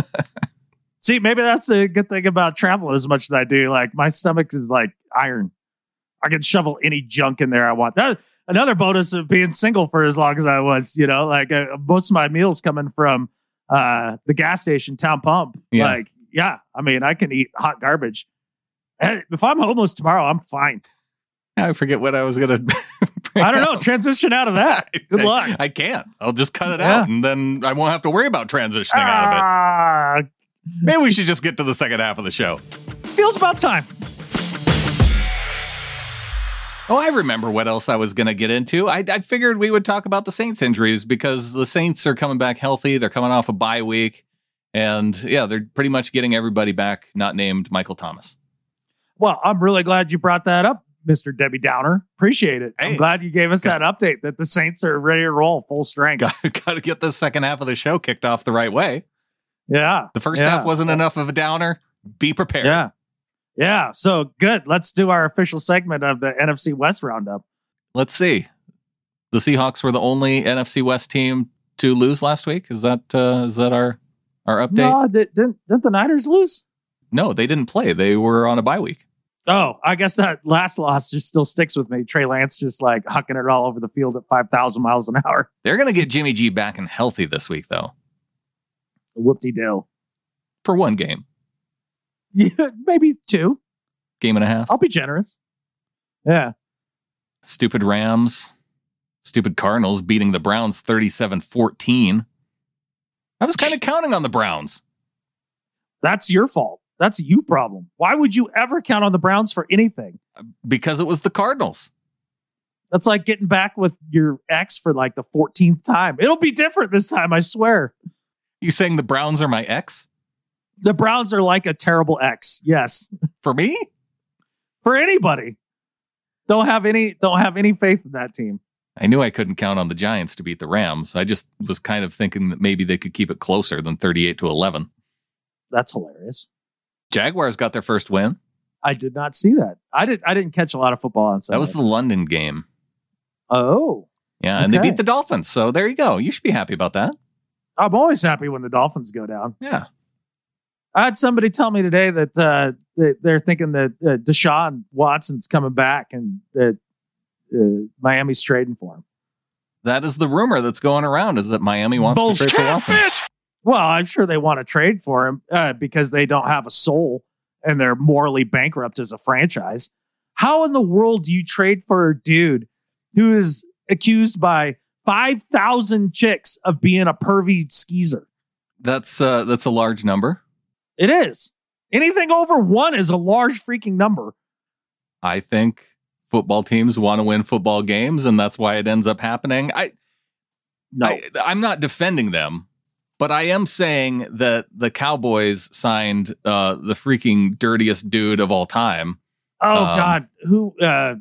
See, maybe that's the good thing about traveling as much as I do. Like my stomach is like iron. I can shovel any junk in there I want. That another bonus of being single for as long as I was. You know, like uh, most of my meals coming from uh, the gas station, Town Pump. Yeah. Like, yeah, I mean, I can eat hot garbage. And if I'm homeless tomorrow, I'm fine. I forget what I was gonna. I don't know. Transition out of that. Good luck. I, I can't. I'll just cut it yeah. out, and then I won't have to worry about transitioning ah, out of it. Maybe we should just get to the second half of the show. Feels about time. Oh, I remember what else I was going to get into. I, I figured we would talk about the Saints injuries because the Saints are coming back healthy. They're coming off a bye week. And yeah, they're pretty much getting everybody back, not named Michael Thomas. Well, I'm really glad you brought that up, Mister Debbie Downer. Appreciate it. Hey, I'm glad you gave us that update that the Saints are ready to roll full strength. Got, got to get the second half of the show kicked off the right way. Yeah. The first yeah. half wasn't enough of a downer. Be prepared. Yeah. Yeah. So good. Let's do our official segment of the N F C West roundup. Let's see. The Seahawks were the only N F C West team to lose last week. Is that uh, is that our our update? No, did, didn't, didn't the Niners lose? No, they didn't play. They were on a bye week. Oh, I guess that last loss just still sticks with me. Trey Lance just like hucking it all over the field at five thousand miles an hour. They're going to get Jimmy G back and healthy this week, though. Whoop-de-doo. For one game. Yeah, maybe two. Game and a half. I'll be generous. Yeah. Stupid Rams. Stupid Cardinals beating the Browns thirty-seven fourteen. I was kind of counting on the Browns. That's your fault. That's a you problem. Why would you ever count on the Browns for anything? Because it was the Cardinals. That's like getting back with your ex for like the fourteenth time. It'll be different this time, I swear. You saying the Browns are my ex? The Browns are like a terrible ex. Yes. For me? For anybody. Don't have any don't have any faith in that team. I knew I couldn't count on the Giants to beat the Rams. I just was kind of thinking that maybe they could keep it closer than thirty-eight to eleven. That's hilarious. Jaguars got their first win. I did not see that. I did I didn't catch a lot of football on Sunday. That was the London game. Oh. Yeah, and okay. They beat the Dolphins. So there you go. You should be happy about that. I'm always happy when the Dolphins go down. Yeah. I had somebody tell me today that uh, they, they're thinking that uh, Deshaun Watson's coming back and that uh, Miami's trading for him. That is the rumor that's going around, is that Miami wants Bullshit. to trade for Watson. Well, I'm sure they want to trade for him uh, because they don't have a soul and they're morally bankrupt as a franchise. How in the world do you trade for a dude who is accused by five thousand chicks of being a pervy skeezer? That's uh, that's a large number. It is. Anything over one is a large freaking number. I think football teams want to win football games, and that's why it ends up happening. I, No, I, I'm not defending them, but I am saying that the Cowboys signed uh, the freaking dirtiest dude of all time. oh um, God, who uh,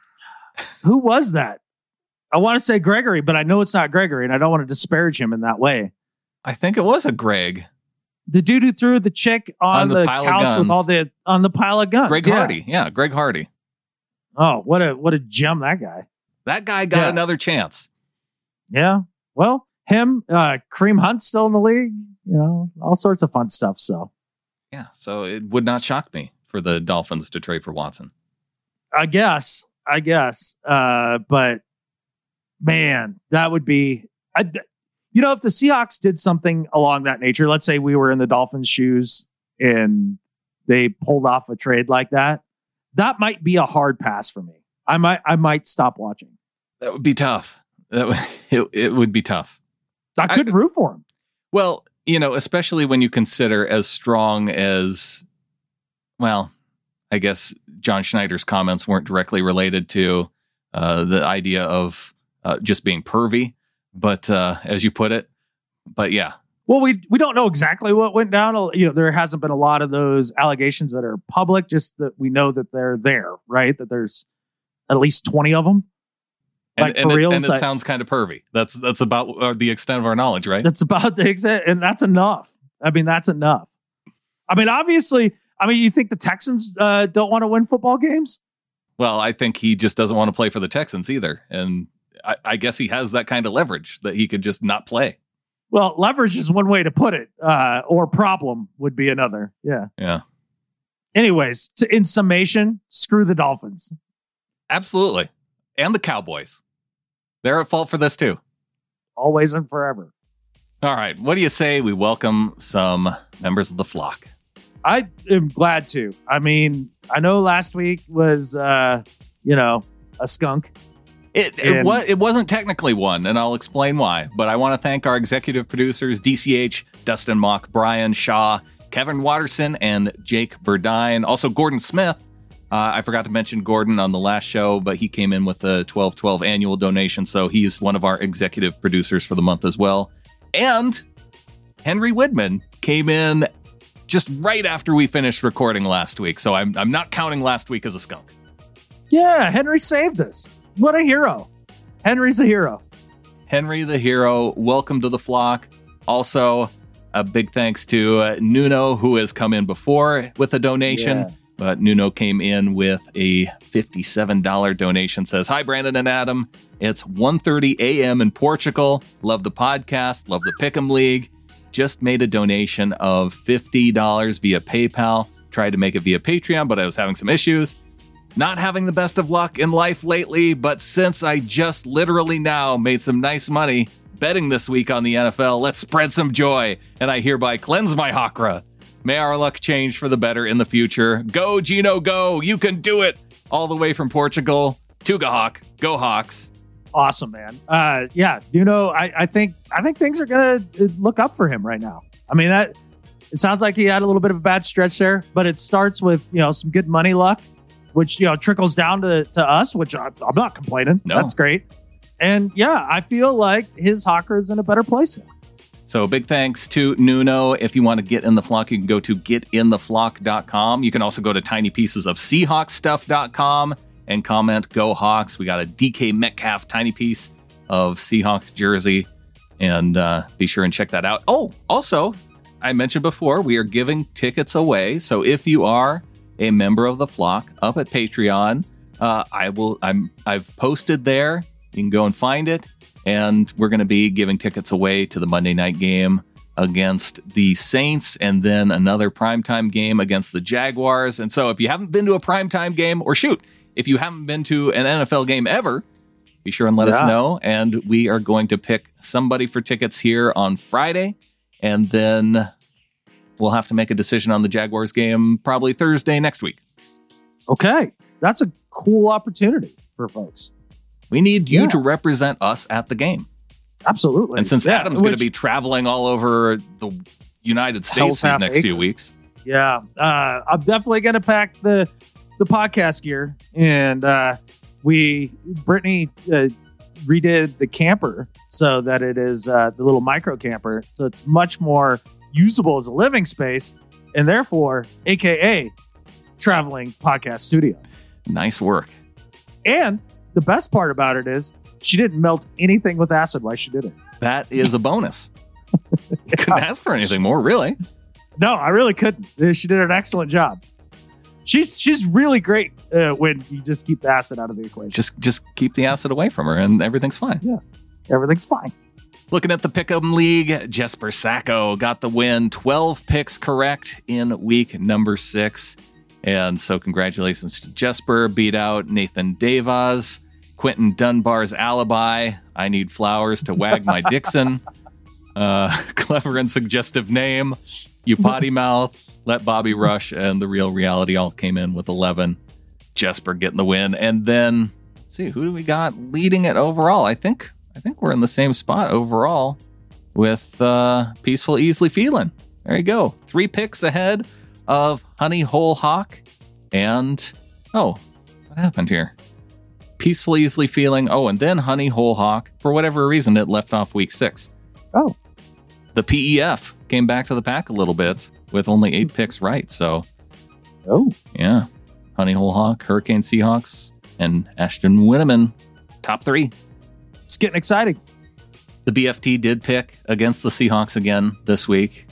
who was that? I want to say Gregory, but I know it's not Gregory, and I don't want to disparage him in that way. I think it was a Greg. The dude who threw the chick on, On the the, pile of couch guns. with all the on the pile of guns. Greg yeah. Hardy. Yeah, Greg Hardy. Oh, what a what a gem that guy. That guy got Yeah. another chance. Yeah. Well, him, uh, Kareem Hunt still in the league. You know, all sorts of fun stuff. So Yeah, so it would not shock me for the Dolphins to trade for Watson. I guess, I guess, uh, but man, that would be. I, You know, if the Seahawks did something along that nature, let's say we were in the Dolphins' shoes and they pulled off a trade like that, that might be a hard pass for me. I might, I might stop watching. That would be tough. That would, it, it would be tough. I couldn't I- root for him. Well, you know, especially when you consider as strong as, well, I guess John Schneider's comments weren't directly related to uh, the idea of uh, just being pervy, but uh, as you put it, but yeah. Well, we we don't know exactly what went down. You know, there hasn't been a lot of those allegations that are public. Just that we know that they're there, right? That there's at least twenty of them. And, Like, and, for it, real, and it like- sounds kind of pervy. That's that's about uh, the extent of our knowledge, right? That's about the extent, and that's enough. I mean, that's enough. I mean, obviously, I mean, you think the Texans uh, don't want to win football games? Well, I think he just doesn't want to play for the Texans either. And I, I guess he has that kind of leverage that he could just not play. Well, leverage is one way to put it, uh, or problem would be another. Yeah. Yeah, Anyways, to, in summation, screw the Dolphins. absolutely. And the Cowboys. They're at fault for this too. Always and forever. All right. What do you say we welcome some members of the flock? I am glad to. I mean, I know last week was, uh, you know, a skunk. It it, And- was, it wasn't technically one, and I'll explain why. But I want to thank our executive producers, D C H, Dustin Mock, Brian Shaw, Kevin Watterson, and Jake Burdine. Also, Gordon Smith. Uh, I forgot to mention Gordon on the last show, but he came in with a twelve twelve annual donation, so he's one of our executive producers for the month as well. And Henry Widman came in just right after we finished recording last week, so I'm I'm not counting last week as a skunk. Yeah, Henry saved us. What a hero. Henry's a hero. Henry the hero, welcome to the flock. Also, a big thanks to uh, Nuno, who has come in before with a donation. Yeah. But Nuno came in with a fifty-seven dollars donation. Says, hi, Brandon and Adam. It's one thirty a.m. in Portugal. Love the podcast. Love the Pick'em League. Just made a donation of fifty dollars via PayPal. Tried to make it via Patreon, but I was having some issues. Not having the best of luck in life lately, but since I just literally now made some nice money betting this week on the N F L, let's spread some joy. And I hereby cleanse my chakra. May our luck change for the better in the future. Go, Gino, go. You can do it. All the way from Portugal. Tuga Hawk. Go Hawks. Awesome, man. Uh, yeah, you know, I, I think I think things are gonna look up for him right now. I mean, that it sounds like he had a little bit of a bad stretch there, but it starts with, you know, some good money luck, which, you know, trickles down to, to us, which I, I'm not complaining. No. That's great. And yeah, I feel like his Hawker is in a better place now. So big thanks to Nuno. If you want to get in the flock, you can go to get in the flock dot com. You can also go to tiny pieces of seahawks stuff dot com and comment, Go Hawks. We got a D K Metcalf tiny piece of Seahawks jersey, and uh, be sure and check that out. Oh, also, I mentioned before, we are giving tickets away. So if you are a member of the flock up at Patreon, uh, I will. I'm. I've posted there. You can go and find it. And we're going to be giving tickets away to the Monday night game against the Saints, and then another primetime game against the Jaguars. And so if you haven't been to a primetime game, or shoot, if you haven't been to an N F L game ever, be sure and let Yeah. us know. And we are going to pick somebody for tickets here on Friday. And then we'll have to make a decision on the Jaguars game probably Thursday next week. Okay, that's a cool opportunity for folks. We need you Yeah. to represent us at the game. Absolutely. And since Yeah, Adam's going to which- be traveling all over the United States Hell's these half next few acre. weeks, Yeah, uh, I'm definitely going to pack the the podcast gear, and uh, we Brittany uh, redid the camper so that it is uh, the little micro camper, so it's much more usable as a living space, and therefore, A K A traveling podcast studio. Nice work. And the best part about it is she didn't melt anything with acid while she did it. That is a bonus. You couldn't ask for anything more, really. No, I really couldn't. She did an excellent job. She's she's really great uh, when you just keep the acid out of the equation. Just just keep the acid away from her and everything's fine. Yeah, everything's fine. Looking at the Pick'em League, Jesper Sacco got the win. twelve picks correct in week number six. And so congratulations to Jesper. Beat out Nathan Devas, Quentin Dunbar's Alibi, I Need Flowers to Wag My Dixon, uh, Clever and Suggestive Name, You Potty Mouth, Let Bobby Rush, and The Real Reality all came in with eleven. Jesper getting the win. And then, let's see, who do we got leading it overall? I think I think we're in the same spot overall with uh, Peaceful Easily Feeling. There you go. Three picks ahead of Honey Hole Hawk. And, oh, what happened here? Peaceful Easily Feeling. Oh, and then Honey Hole Hawk. For whatever reason, it left off week six. Oh. The P E F came back to the pack a little bit with only eight picks right. So, oh, yeah. Honey Hole Hawk, Hurricane Seahawks, and Ashton Winneman. Top three. It's getting exciting. The B F T did pick against the Seahawks again this week.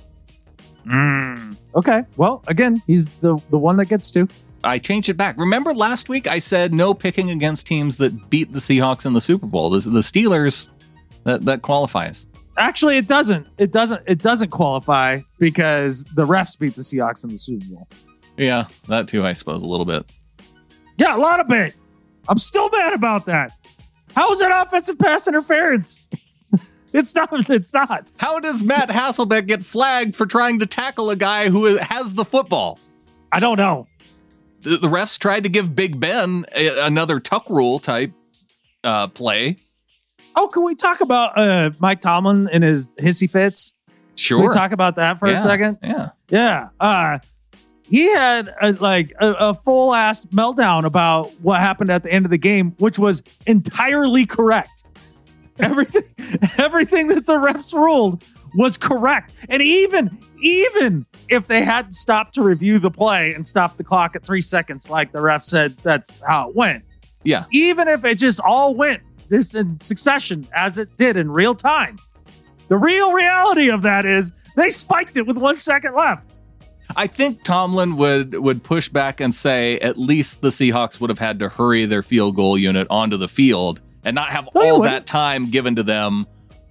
Mm. Okay. Well, again, he's the, the one that gets to. I changed it back. Remember last week I said no picking against teams that beat the Seahawks in the Super Bowl. The, the Steelers, that, that qualifies. Actually, it doesn't. It doesn't. It doesn't qualify because the refs beat the Seahawks in the Super Bowl. Yeah, that too, I suppose, a little bit. Yeah, a lot of it. I'm still mad about that. How is that offensive pass interference? It's not. It's not. How does Matt Hasselbeck get flagged for trying to tackle a guy who has the football? I don't know. The, the refs tried to give Big Ben a, another tuck rule type uh, play. Oh, can we talk about uh, Mike Tomlin and his hissy fits? Sure. Can we talk about that for yeah, a second? Yeah. Yeah. Uh, he had a, like a, a full ass meltdown about what happened at the end of the game, which was entirely correct. Everything, everything that the refs ruled was correct. And even, even if they hadn't stopped to review the play and stopped the clock at three seconds, like the ref said, that's how it went. Yeah. Even if it just all went this in succession as it did in real time, the real reality of that is they spiked it with one second left. I think Tomlin would, would push back and say at least the Seahawks would have had to hurry their field goal unit onto the field and not have no, all that time given to them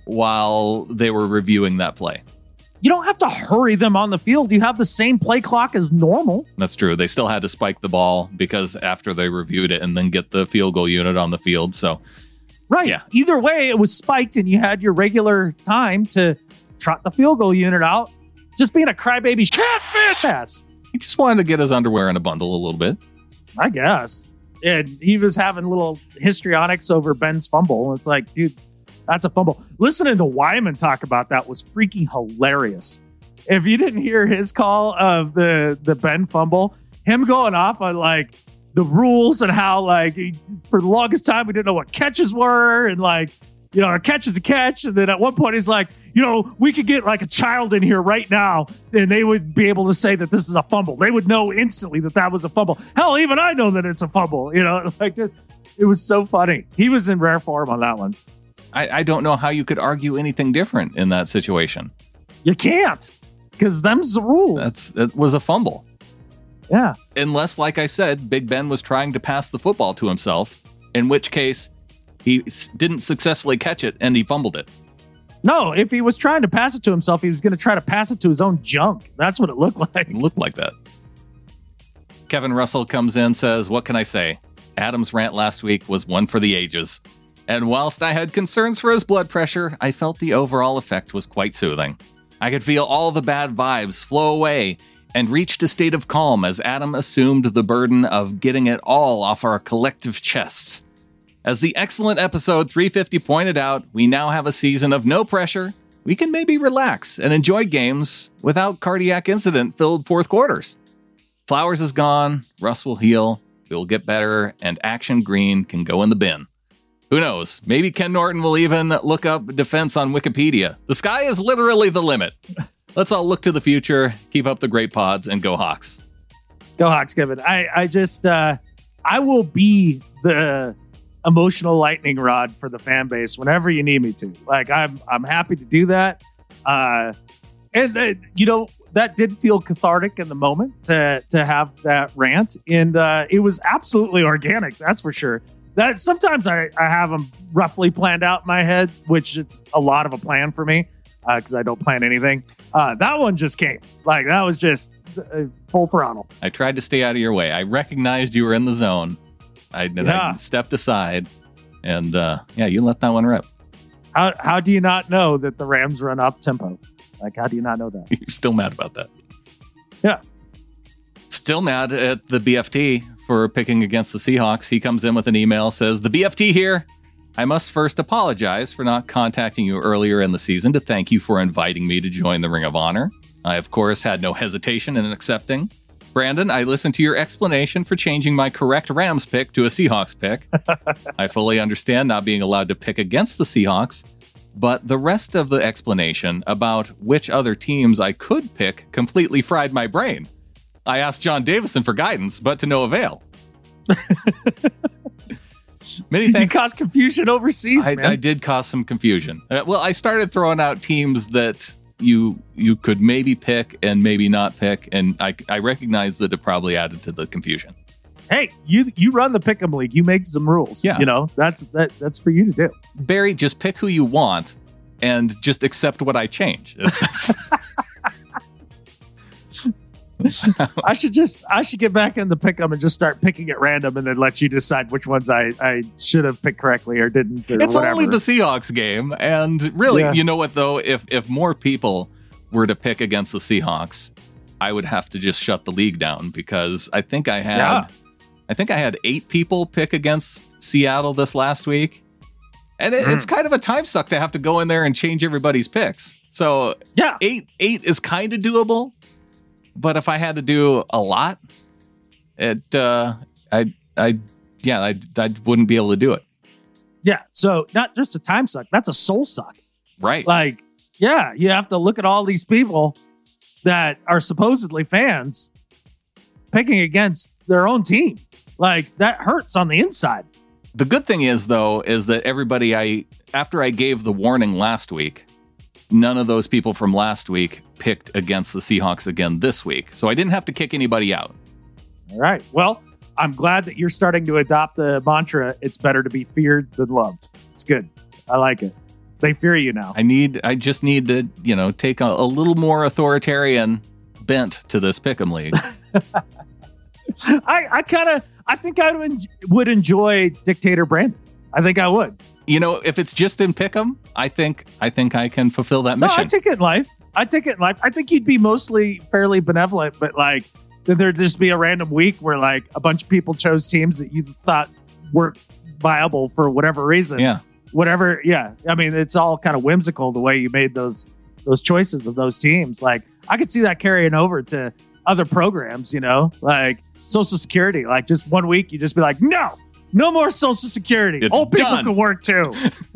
while they were reviewing that play. You don't have to hurry them on the field. You have the same play clock as normal. That's true. They still had to spike the ball because after they reviewed it and then get the field goal unit on the field. So, right. Yeah. Either way, it was spiked and you had your regular time to trot the field goal unit out. Just being a crybaby catfish ass. He just wanted to get his underwear in a bundle a little bit. I guess. And he was having little histrionics over Ben's fumble. It's like, dude, that's a fumble. Listening to Wyman talk about that was freaking hilarious. If you didn't hear his call of the, the Ben fumble, him going off on like the rules and how like he, for the longest time we didn't know what catches were and like, you know, a catch is a catch. And then at one point he's like, you know, we could get like a child in here right now and they would be able to say that this is a fumble. They would know instantly that that was a fumble. Hell, even I know that it's a fumble, you know, like this. It was so funny. He was in rare form on that one. I, I don't know how you could argue anything different in that situation. You can't because them's the rules. That's, it was a fumble. Yeah. Unless, like I said, Big Ben was trying to pass the football to himself, in which case he s- didn't successfully catch it and he fumbled it. No, if he was trying to pass it to himself, he was going to try to pass it to his own junk. That's what it looked like. It looked like that. Kevin Russell comes in, says, what can I say? Adam's rant last week was one for the ages. And whilst I had concerns for his blood pressure, I felt the overall effect was quite soothing. I could feel all the bad vibes flow away and reached a state of calm as Adam assumed the burden of getting it all off our collective chests. As the excellent episode three fifty pointed out, we now have a season of no pressure. We can maybe relax and enjoy games without cardiac incident-filled fourth quarters. Flowers is gone, Russ will heal, It'll get better, and Action Green can go in the bin. Who knows? Maybe Ken Norton will even look up defense on Wikipedia. The sky is literally the limit. Let's all look to the future, keep up the great pods, and go Hawks. Go Hawks, Kevin. I, I just, uh, I will be the emotional lightning rod for the fan base whenever you need me to. Like, I'm, I'm happy to do that. Uh, and, uh, you know, that did feel cathartic in the moment to, to have that rant. And uh, it was absolutely organic, that's for sure. That sometimes I, I have them roughly planned out in my head, which it's a lot of a plan for me because uh, I don't plan anything. Uh, that one just came. Like, that was just uh, full throttle. I tried to stay out of your way. I recognized you were in the zone. I, yeah. I stepped aside, and uh, yeah, you let that one rip. How how do you not know that the Rams run up tempo? Like, how do you not know that? You're still mad about that. Yeah. Still mad at the B F T for picking against the Seahawks. He comes in with an email, says, the B F T here. I must first apologize for not contacting you earlier in the season to thank you for inviting me to join the Ring of Honor. I, of course, had no hesitation in accepting. Brandon, I listened to your explanation for changing my correct Rams pick to a Seahawks pick. I fully understand not being allowed to pick against the Seahawks, but the rest of the explanation about which other teams I could pick completely fried my brain. I asked John Davison for guidance, but to no avail. Many thanks. You caused confusion overseas, I, man. I did cause some confusion. Uh, well, I started throwing out teams that you you could maybe pick and maybe not pick, and I, I recognize that it probably added to the confusion. Hey, you you run the Pick'em League. You make some rules. Yeah. You know, that's that that's for you to do. Barry, just pick who you want and just accept what I change. I should just I should get back in the Pick'em and just start picking at random and then let you decide which ones I, I should have picked correctly or didn't. Or it's whatever. Only the Seahawks game. And really, yeah. You know what, though? If if more people were to pick against the Seahawks, I would have to just shut the league down because I think I had yeah. I think I had eight people pick against Seattle this last week. And it, mm. it's kind of a time suck to have to go in there and change everybody's picks. So yeah, eight eight is kind of doable. But if I had to do a lot, it, uh, I, I, yeah, I, I wouldn't be able to do it. Yeah. So not just a time suck, that's a soul suck. Right. Like, yeah, you have to look at all these people that are supposedly fans picking against their own team. Like, that hurts on the inside. The good thing is, though, is that everybody I, after I gave the warning last week, none of those people from last week picked against the Seahawks again this week. So I didn't have to kick anybody out. All right. Well, I'm glad that you're starting to adopt the mantra, it's better to be feared than loved. It's good. I like it. They fear you now. I need, I just need to, you know, take a, a little more authoritarian bent to this Pick'em League. I, I kind of, I think I would, would enjoy Dictator Brandon. I think I would. You know, if it's just in Pick'em, I think I think I can fulfill that mission. No, I take it in life. I take it in life. I think you'd be mostly fairly benevolent, but like then there'd just be a random week where like a bunch of people chose teams that you thought weren't viable for whatever reason. Yeah. Whatever. Yeah. I mean, it's all kind of whimsical the way you made those those choices of those teams. Like I could see that carrying over to other programs, you know, like Social Security. Like just one week you just be like, no. No more Social Security. It's old people done. can work too.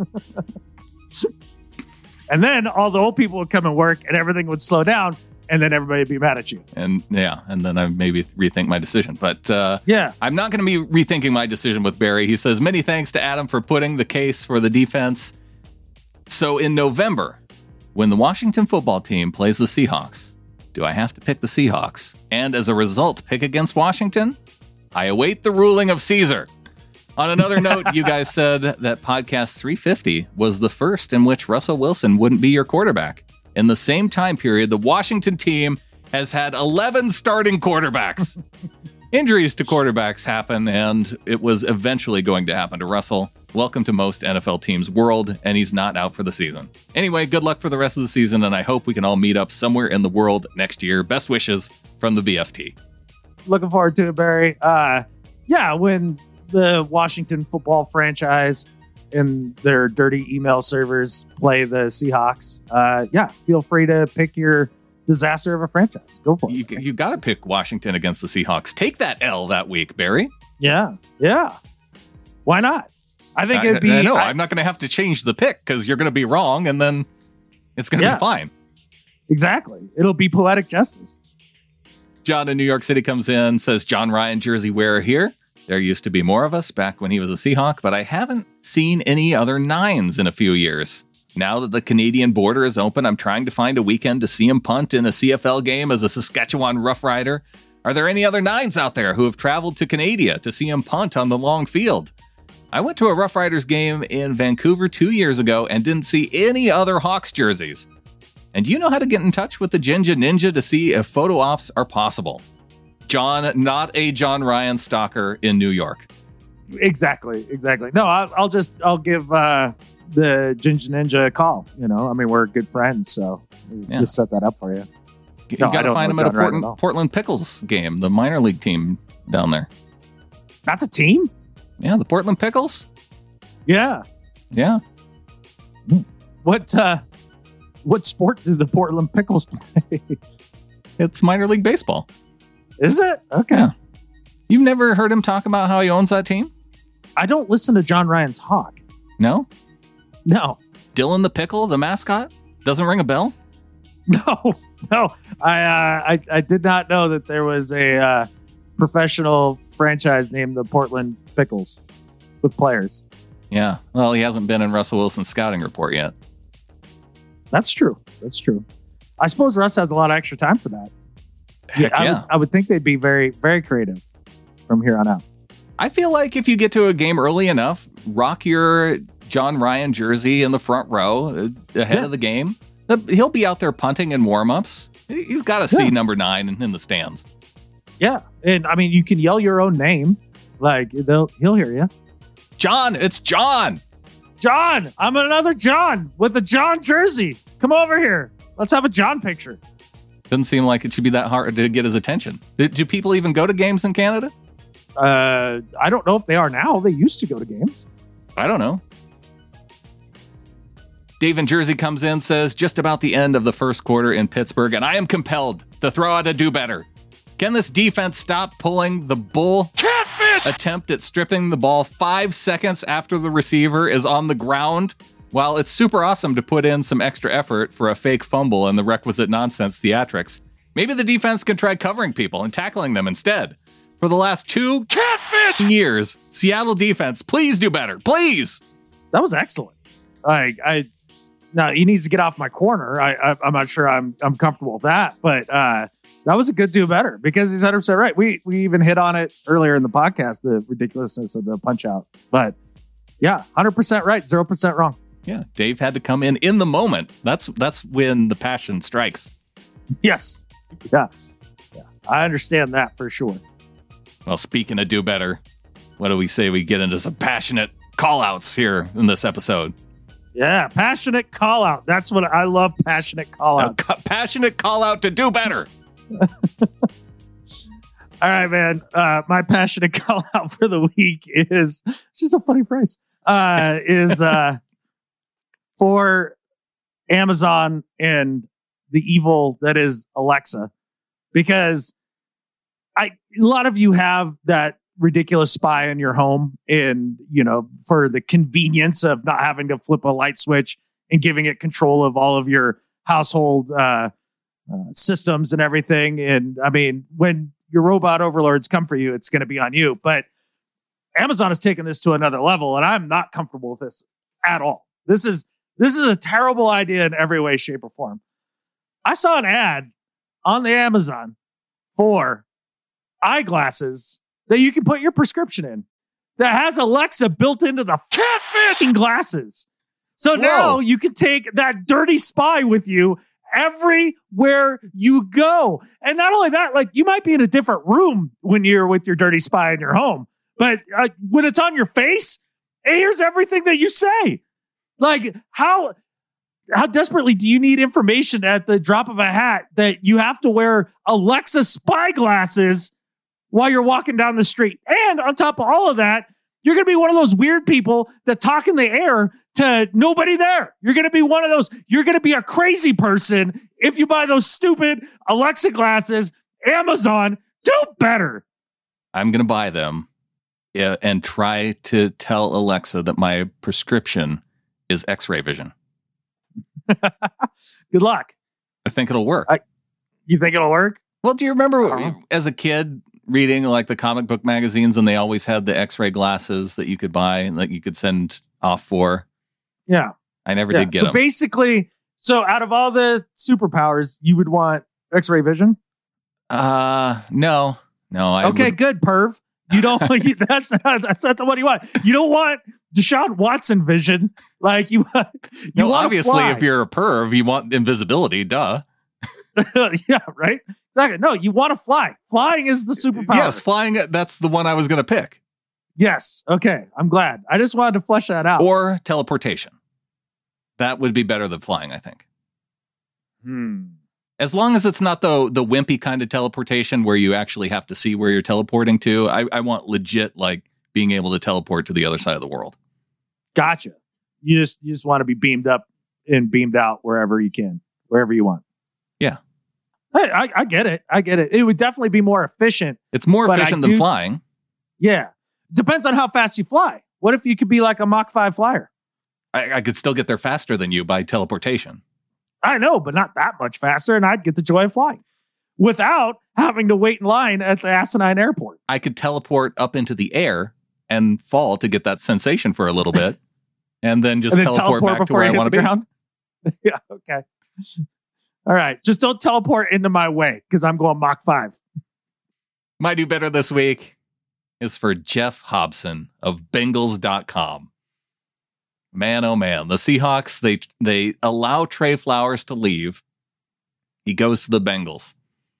And then all the old people would come and work and everything would slow down and then everybody would be mad at you. And yeah, and then I maybe rethink my decision. But uh, yeah, I'm not going to be rethinking my decision with Barry. He says, many thanks to Adam for putting the case for the defense. So in November, when the Washington football team plays the Seahawks, do I have to pick the Seahawks? And as a result, pick against Washington? I await the ruling of Caesar. On another note, you guys said that podcast three fifty was the first in which Russell Wilson wouldn't be your quarterback. In the same time period, the Washington team has had eleven starting quarterbacks. Injuries to quarterbacks happen, and it was eventually going to happen to Russell. Welcome to most N F L teams' world, and he's not out for the season. Anyway, good luck for the rest of the season, and I hope we can all meet up somewhere in the world next year. Best wishes from the B F T. Looking forward to it, Barry. Uh, yeah, when the Washington football franchise and their dirty email servers play the Seahawks, uh, yeah, feel free to pick your disaster of a franchise. Go for you, it. You got to pick Washington against the Seahawks. Take that L that week, Barry. Yeah. Yeah. Why not? I think I, it'd be. I know. I, I'm not going to have to change the pick because you're going to be wrong, and then it's going to Yeah. be fine. Exactly. It'll be poetic justice. John in New York City comes in, says, John Ryan jersey wearer here. There used to be more of us back when he was a Seahawk, but I haven't seen any other nines in a few years. Now that the Canadian border is open, I'm trying to find a weekend to see him punt in a C F L game as a Saskatchewan Rough Rider. Are there any other nines out there who have traveled to Canada to see him punt on the long field? I went to a Rough Riders game in Vancouver two years ago and didn't see any other Hawks jerseys. And do you know how to get in touch with the Jinja Ninja to see if photo ops are possible? John, not a John Ryan stalker in New York. Exactly. Exactly. No, I'll, I'll just I'll give uh, the Ginger Ninja a call. You know, I mean, we're good friends, so we'll Yeah. just set that up for you. You No, I got to don't find know him at a John Ryan Portland, at all. Portland Pickles game, the minor league team down there. That's a team. Yeah, the Portland Pickles. Yeah. Yeah. What uh, what sport do the Portland Pickles play? It's minor league baseball. Is it? Okay. Yeah. You've never heard him talk about how he owns that team? I don't listen to John Ryan talk. No? No. Dylan the Pickle, the mascot? Doesn't ring a bell? No. No. I uh, I I did not know that there was a uh, professional franchise named the Portland Pickles with players. Yeah. Well, he hasn't been in Russell Wilson's scouting report yet. That's true. That's true. I suppose Russ has a lot of extra time for that. Heck I, yeah. would, I would think they'd be very, very creative from here on out. I feel like if you get to a game early enough, rock your John Ryan jersey in the front row uh, ahead Yeah. of the game. Uh, He'll be out there punting in warm-ups. He- He's got to see Yeah. number nine in, in the stands. Yeah. And I mean, you can yell your own name. Like, they'll, he'll hear you. John, it's John. John, I'm another John with a John jersey. Come over here. Let's have a John picture. Doesn't seem like it should be that hard to get his attention. Do, do people even go to games in Canada? Uh, I don't know if they are now. They used to go to games. I don't know. Dave in Jersey comes in, says, just about the end of the first quarter in Pittsburgh, and I am compelled to throw out a do better. Can this defense stop pulling the bull catfish attempt at stripping the ball five seconds after the receiver is on the ground? While it's super awesome to put in some extra effort for a fake fumble and the requisite nonsense theatrics, maybe the defense can try covering people and tackling them instead. For the last two catfish years, Seattle defense, please do better. Please. That was excellent. I, I, now he needs to get off my corner. I, I I'm not sure I'm, I'm comfortable with that, but, uh, that was a good do better because he's one hundred percent right. We, we even hit on it earlier in the podcast, the ridiculousness of the punch out, but yeah, one hundred percent right. zero percent wrong. Yeah, Dave had to come in in the moment. That's that's when the passion strikes. Yes. Yeah. Yeah. I understand that for sure. Well, speaking of do better, what do we say we get into some passionate call-outs here in this episode? Yeah. Passionate call out. That's what I love. Passionate call A outs. ca- passionate call-out to do better. All right, man. Uh, my passionate call out for the week is it's just a funny phrase. Uh, is uh, for Amazon and the evil that is Alexa, because I a lot of you have that ridiculous spy in your home, and you know, for the convenience of not having to flip a light switch and giving it control of all of your household uh, uh, systems and everything. And I mean, when your robot overlords come for you, it's going to be on you. But Amazon has taken this to another level, and I'm not comfortable with this at all. This is this is a terrible idea in every way, shape, or form. I saw an ad on the Amazon for eyeglasses that you can put your prescription in that has Alexa built into the catfishing glasses. So Whoa. now you can take that dirty spy with you everywhere you go. And not only that, like you might be in a different room when you're with your dirty spy in your home, but uh, when it's on your face, it hears everything that you say. Like how, how desperately do you need information at the drop of a hat that you have to wear Alexa spy glasses while you're walking down the street? And on top of all of that, you're going to be one of those weird people that talk in the air to nobody there. You're going to be one of those. You're going to be a crazy person if you buy those stupid Alexa glasses. Amazon, do better. I'm going to buy them. Yeah, and try to tell Alexa that my prescription is X-ray vision. Good luck. I think it'll work. I, you think it'll work? Well, do you remember Uh-huh. as a kid reading like the comic book magazines, and they always had the X-ray glasses that you could buy and that you could send off for? Yeah. I never yeah. did get so them. basically, so out of all the superpowers, you would want X-ray vision? Uh, no, no. I okay, would, good, perv. You don't. you, that's not. That's not the one you want. You don't want Deshaun Watson vision. Like you. You no, want obviously, fly. if you're a perv, you want invisibility. Duh. yeah. Right. Exactly. No, you want to fly. Flying is the superpower. Yes, flying. That's the one I was going to pick. Yes. Okay. I'm glad. I just wanted to flesh that out. Or teleportation. That would be better than flying, I think. Hmm. As long as it's not the the wimpy kind of teleportation where you actually have to see where you're teleporting to. I, I want legit, like, being able to teleport to the other side of the world. Gotcha. You just you just want to be beamed up and beamed out wherever you can, wherever you want. Yeah. Hey, I, I get it. I get it. It would definitely be more efficient. It's more But I efficient than do- flying. Yeah. Depends on how fast you fly. What if you could be like a Mach five flyer? I, I could still get there faster than you by teleportation. I know, but not that much faster, and I'd get the joy of flying without having to wait in line at the asinine airport. I could teleport up into the air and fall to get that sensation for a little bit, and then just And then teleport, back to before where you I hit want the to be. ground. yeah, okay. All right. Just don't teleport into my way because I'm going Mach five. My do better this week is for Jeff Hobson of Bengals dot com. Man, oh man, the Seahawks, they they allow Trey Flowers to leave. He goes to the Bengals.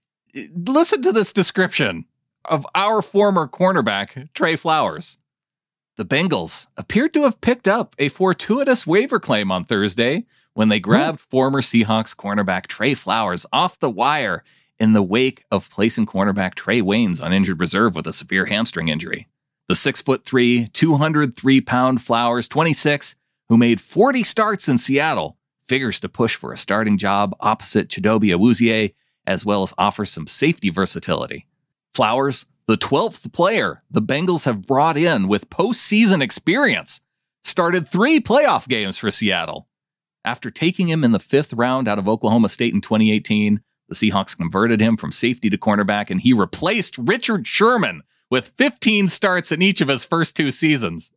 Listen to this description of our former cornerback, Trey Flowers. The Bengals appeared to have picked up a fortuitous waiver claim on Thursday when they grabbed former Seahawks cornerback Trey Flowers off the wire in the wake of placing cornerback Trey Waynes on injured reserve with a severe hamstring injury. The six foot three, two hundred three pound Flowers, twenty-six, who made forty starts in Seattle, figures to push for a starting job opposite Chidobe Awuzie, as well as offer some safety versatility. Flowers, the twelfth player the Bengals have brought in with postseason experience, started three playoff games for Seattle. After taking him in the fifth round out of Oklahoma State in twenty eighteen, the Seahawks converted him from safety to cornerback, and he replaced Richard Sherman with fifteen starts in each of his first two seasons.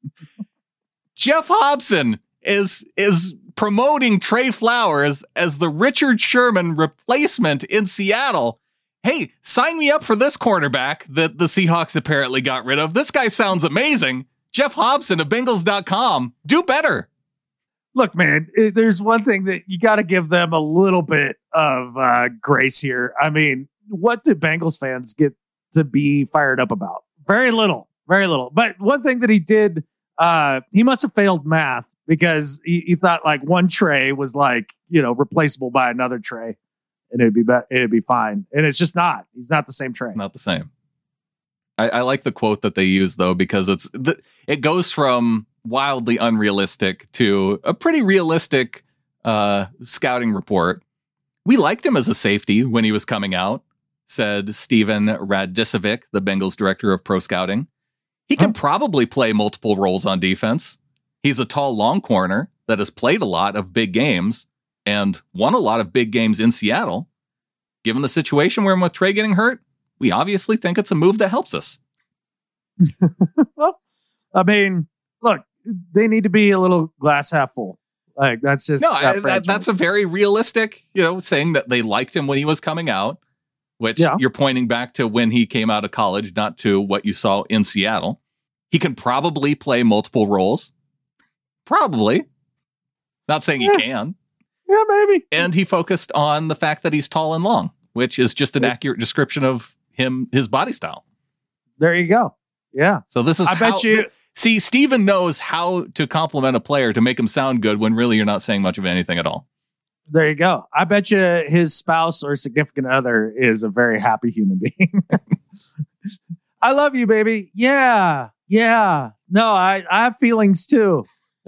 Jeff Hobson is is promoting Trey Flowers as the Richard Sherman replacement in Seattle. Hey, sign me up for this cornerback that the Seahawks apparently got rid of. This guy sounds amazing. Jeff Hobson of Bengals dot com. Do better. Look, man, it, there's one thing that you got to give them a little bit of uh, grace here. I mean, what do Bengals fans get to be fired up about? Very little, very little. But one thing that he did, uh, he must have failed math because he, he thought like one tray was like, you know, replaceable by another tray and it'd be, be it'd be fine. And it's just not. He's not the same tray. It's not the same. I, I like the quote that they use, though, because it's the, it goes from wildly unrealistic to a pretty realistic uh, scouting report. We liked him as a safety when he was coming out, said Steven Radicevic, the Bengals director of pro scouting. He can Huh? probably play multiple roles on defense. He's a tall, long corner that has played a lot of big games and won a lot of big games in Seattle. Given the situation we're in with Trey getting hurt, we obviously think it's a move that helps us. Well, I mean, look, they need to be a little glass half full. Like that's just No, that I, that, franchise. that's a very realistic, you know, saying that they liked him when he was coming out, which Yeah. you're pointing back to when he came out of college, not to what you saw in Seattle. He can probably play multiple roles. Probably. Not saying Yeah. he can. yeah, maybe. And he focused on the fact that he's tall and long, which is just an Yeah. accurate description of him, his body style. There you go. Yeah, So this is I bet how- you. See, Steven knows how to compliment a player to make him sound good when really you're not saying much of anything at all. There you go. I bet you his spouse or significant other is a very happy human being. I love you, baby. Yeah. Yeah. No, I, I have feelings too.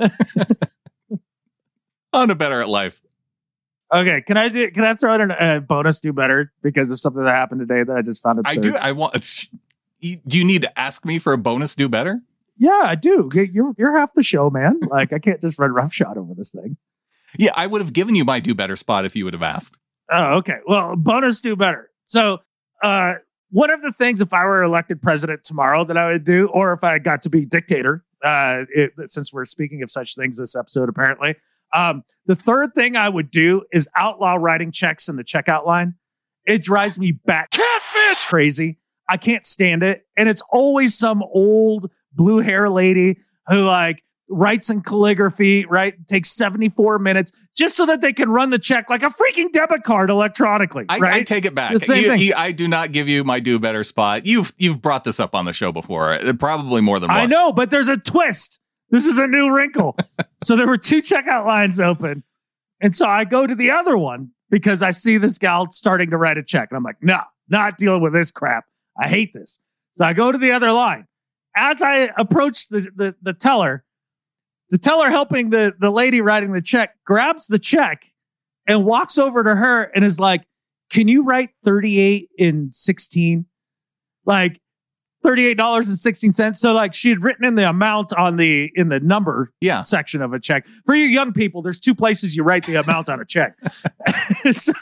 On to better at life. Okay. Can I do, can I throw in a bonus do better because of something that happened today that I just found I absurd? do. I want. It's, you, do you need to ask me for a bonus do better? Yeah, I do. You're you're half the show, man. Like, I can't just run roughshod over this thing. Yeah, I would have given you my do better spot if you would have asked. Oh, okay. Well, bonus do better. So, uh, one of the things, if I were elected president tomorrow, that I would do, or if I got to be dictator, uh, it, since we're speaking of such things this episode, apparently, um, the third thing I would do is outlaw writing checks in the checkout line. It drives me bat catfish crazy. I can't stand it. And it's always some old blue hair lady who like writes in calligraphy, right? Takes seventy-four minutes just so that they can run the check like a freaking debit card electronically. I, right? I take it back. The same You- thing. you- I do not give you my do better spot. You've you've brought this up on the show before, uh, probably more than once. I know, but there's a twist. This is a new wrinkle. So there were two checkout lines open. And so I go to the other one because I see this gal starting to write a check. And I'm like, no, not dealing with this crap. I hate this. So I go to the other line. As I approach the, the, the teller, the teller helping the, the lady writing the check grabs the check and walks over to her and is like, can you write thirty-eight and sixteen? Like thirty-eight dollars and sixteen cents. So like she had written in the amount on the, in the number Yeah. section of a check. For you young people, there's two places you write the amount on a check. So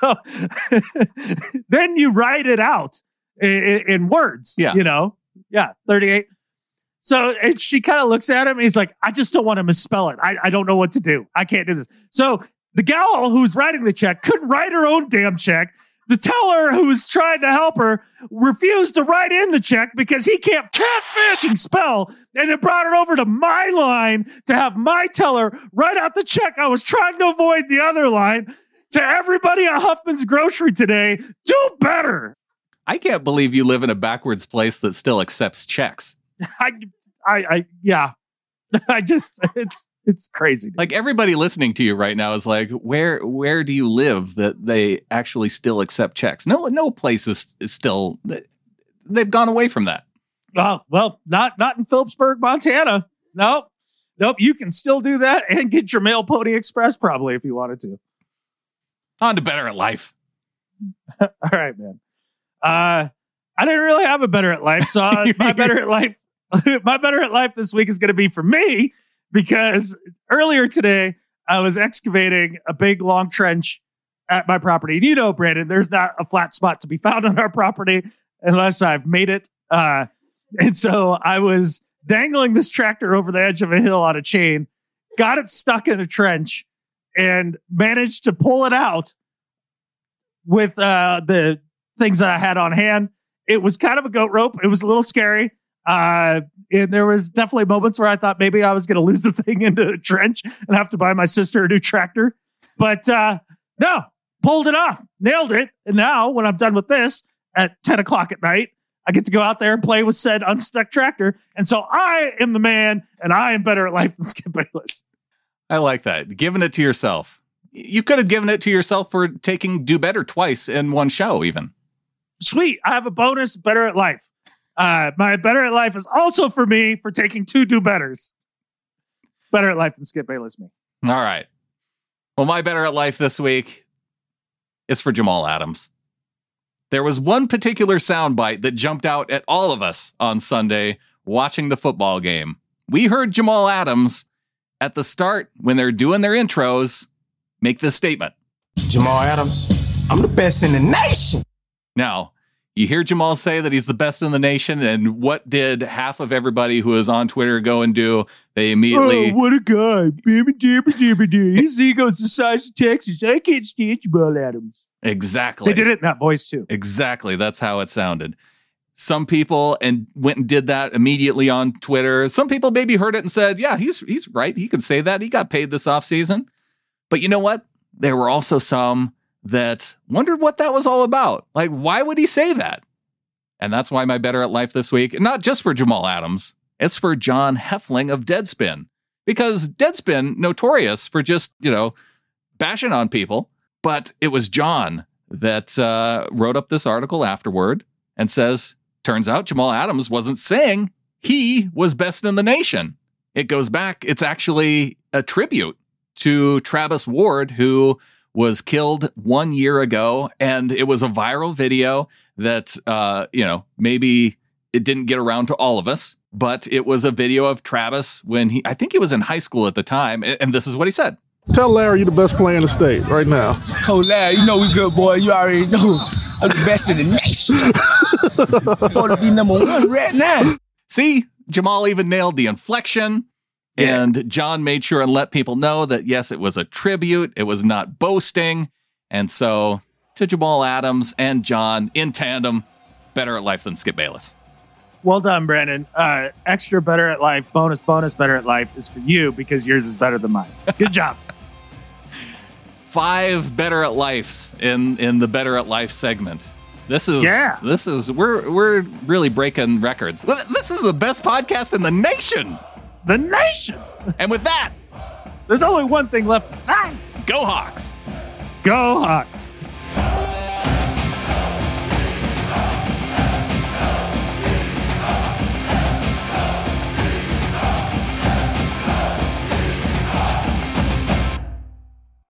then you write it out in, in words, Yeah. you know? Yeah. thirty-eight. So and she kind of looks at him and he's like, I just don't want to misspell it. I, I don't know what to do. I can't do this. So the gal who's writing the check couldn't write her own damn check. The teller who was trying to help her refused to write in the check because he can't catfishing spell, and then brought it over to my line to have my teller write out the check. I was trying to avoid the other line. To everybody at Huffman's Grocery today, do better. I can't believe you live in a backwards place that still accepts checks. I, I, I yeah. I just, it's, it's crazy. Like everybody listening to you right now is like, where where do you live that they actually still accept checks? No, no place is, is still. They've gone away from that. Oh, well, not not in Phillipsburg, Montana. Nope. Nope. You can still do that and get your mail Pony Express probably if you wanted to. On to Better at Life. All right, man. Uh, I didn't really have a Better at Life. So uh, my Better at Life, my Better at Life this week is going to be for me because earlier today I was excavating a big long trench at my property. And you know, Brandon, there's not a flat spot to be found on our property unless I've made it. Uh, and so I was dangling this tractor over the edge of a hill on a chain, got it stuck in a trench, and managed to pull it out with uh, the things that I had on hand. It was kind of a goat rope. It was a little scary. Uh, and there was definitely moments where I thought maybe I was going to lose the thing into a trench and have to buy my sister a new tractor. But uh, no, pulled it off, nailed it. And now when I'm done with this at ten o'clock at night, I get to go out there and play with said unstuck tractor. And so I am the man, and I am better at life than Skip Bayless. I like that. Giving it to yourself. You could have given it to yourself for taking Do Better twice in one show, even. Sweet. I have a bonus, Better at Life. Uh, my Better at Life is also for me for taking two Do Betters. Better at Life than Skip Bayless me. All right. Well, my Better at Life this week is for Jamal Adams. There was one particular soundbite that jumped out at all of us on Sunday watching the football game. We heard Jamal Adams at the start when they're doing their intros make this statement. Jamal Adams, I'm the best in the nation. Now, you hear Jamal say that he's the best in the nation, and what did half of everybody who was on Twitter go and do? They immediately... Oh, what a guy. His ego's the size of Texas. I can't stand Jamal Adams. Exactly. They did it in that voice, too. Exactly. That's how it sounded. Some people and went and did that immediately on Twitter. Some people maybe heard it and said, yeah, he's he's right. He can say that. He got paid this offseason. But you know what? There were also some that wondered what that was all about. Like, why would he say that? And that's why my Better at Life this week, not just for Jamal Adams, it's for John Heffling of Deadspin. Because Deadspin, notorious for just, you know, bashing on people. But it was John that uh, wrote up this article afterward and says, turns out Jamal Adams wasn't saying he was best in the nation. It goes back. It's actually a tribute to Travis Ward, who was killed one year ago. And it was a viral video that, uh, you know, maybe it didn't get around to all of us, but it was a video of Travis when he, I think he was in high school at the time. And this is what he said. Tell Larry you're the best player in the state right now. Coach Larry, you know we good, boy. You already know I'm the best in the nation. Supposed to be number one right now. See, Jamal even nailed the inflection. Yeah. And John made sure and let people know that, yes, it was a tribute. It was not boasting. And so to Jamal Adams and John in tandem, better at life than Skip Bayless. Well done, Brandon. Uh, extra better at life, bonus, bonus better at life is for you because yours is better than mine. Good job. Five better at lives in, in the better at life segment. This is, yeah. this is, we're, we're really breaking records. This is the best podcast in the nation. The nation. And with that, there's only one thing left to say. Go Hawks. Go Hawks.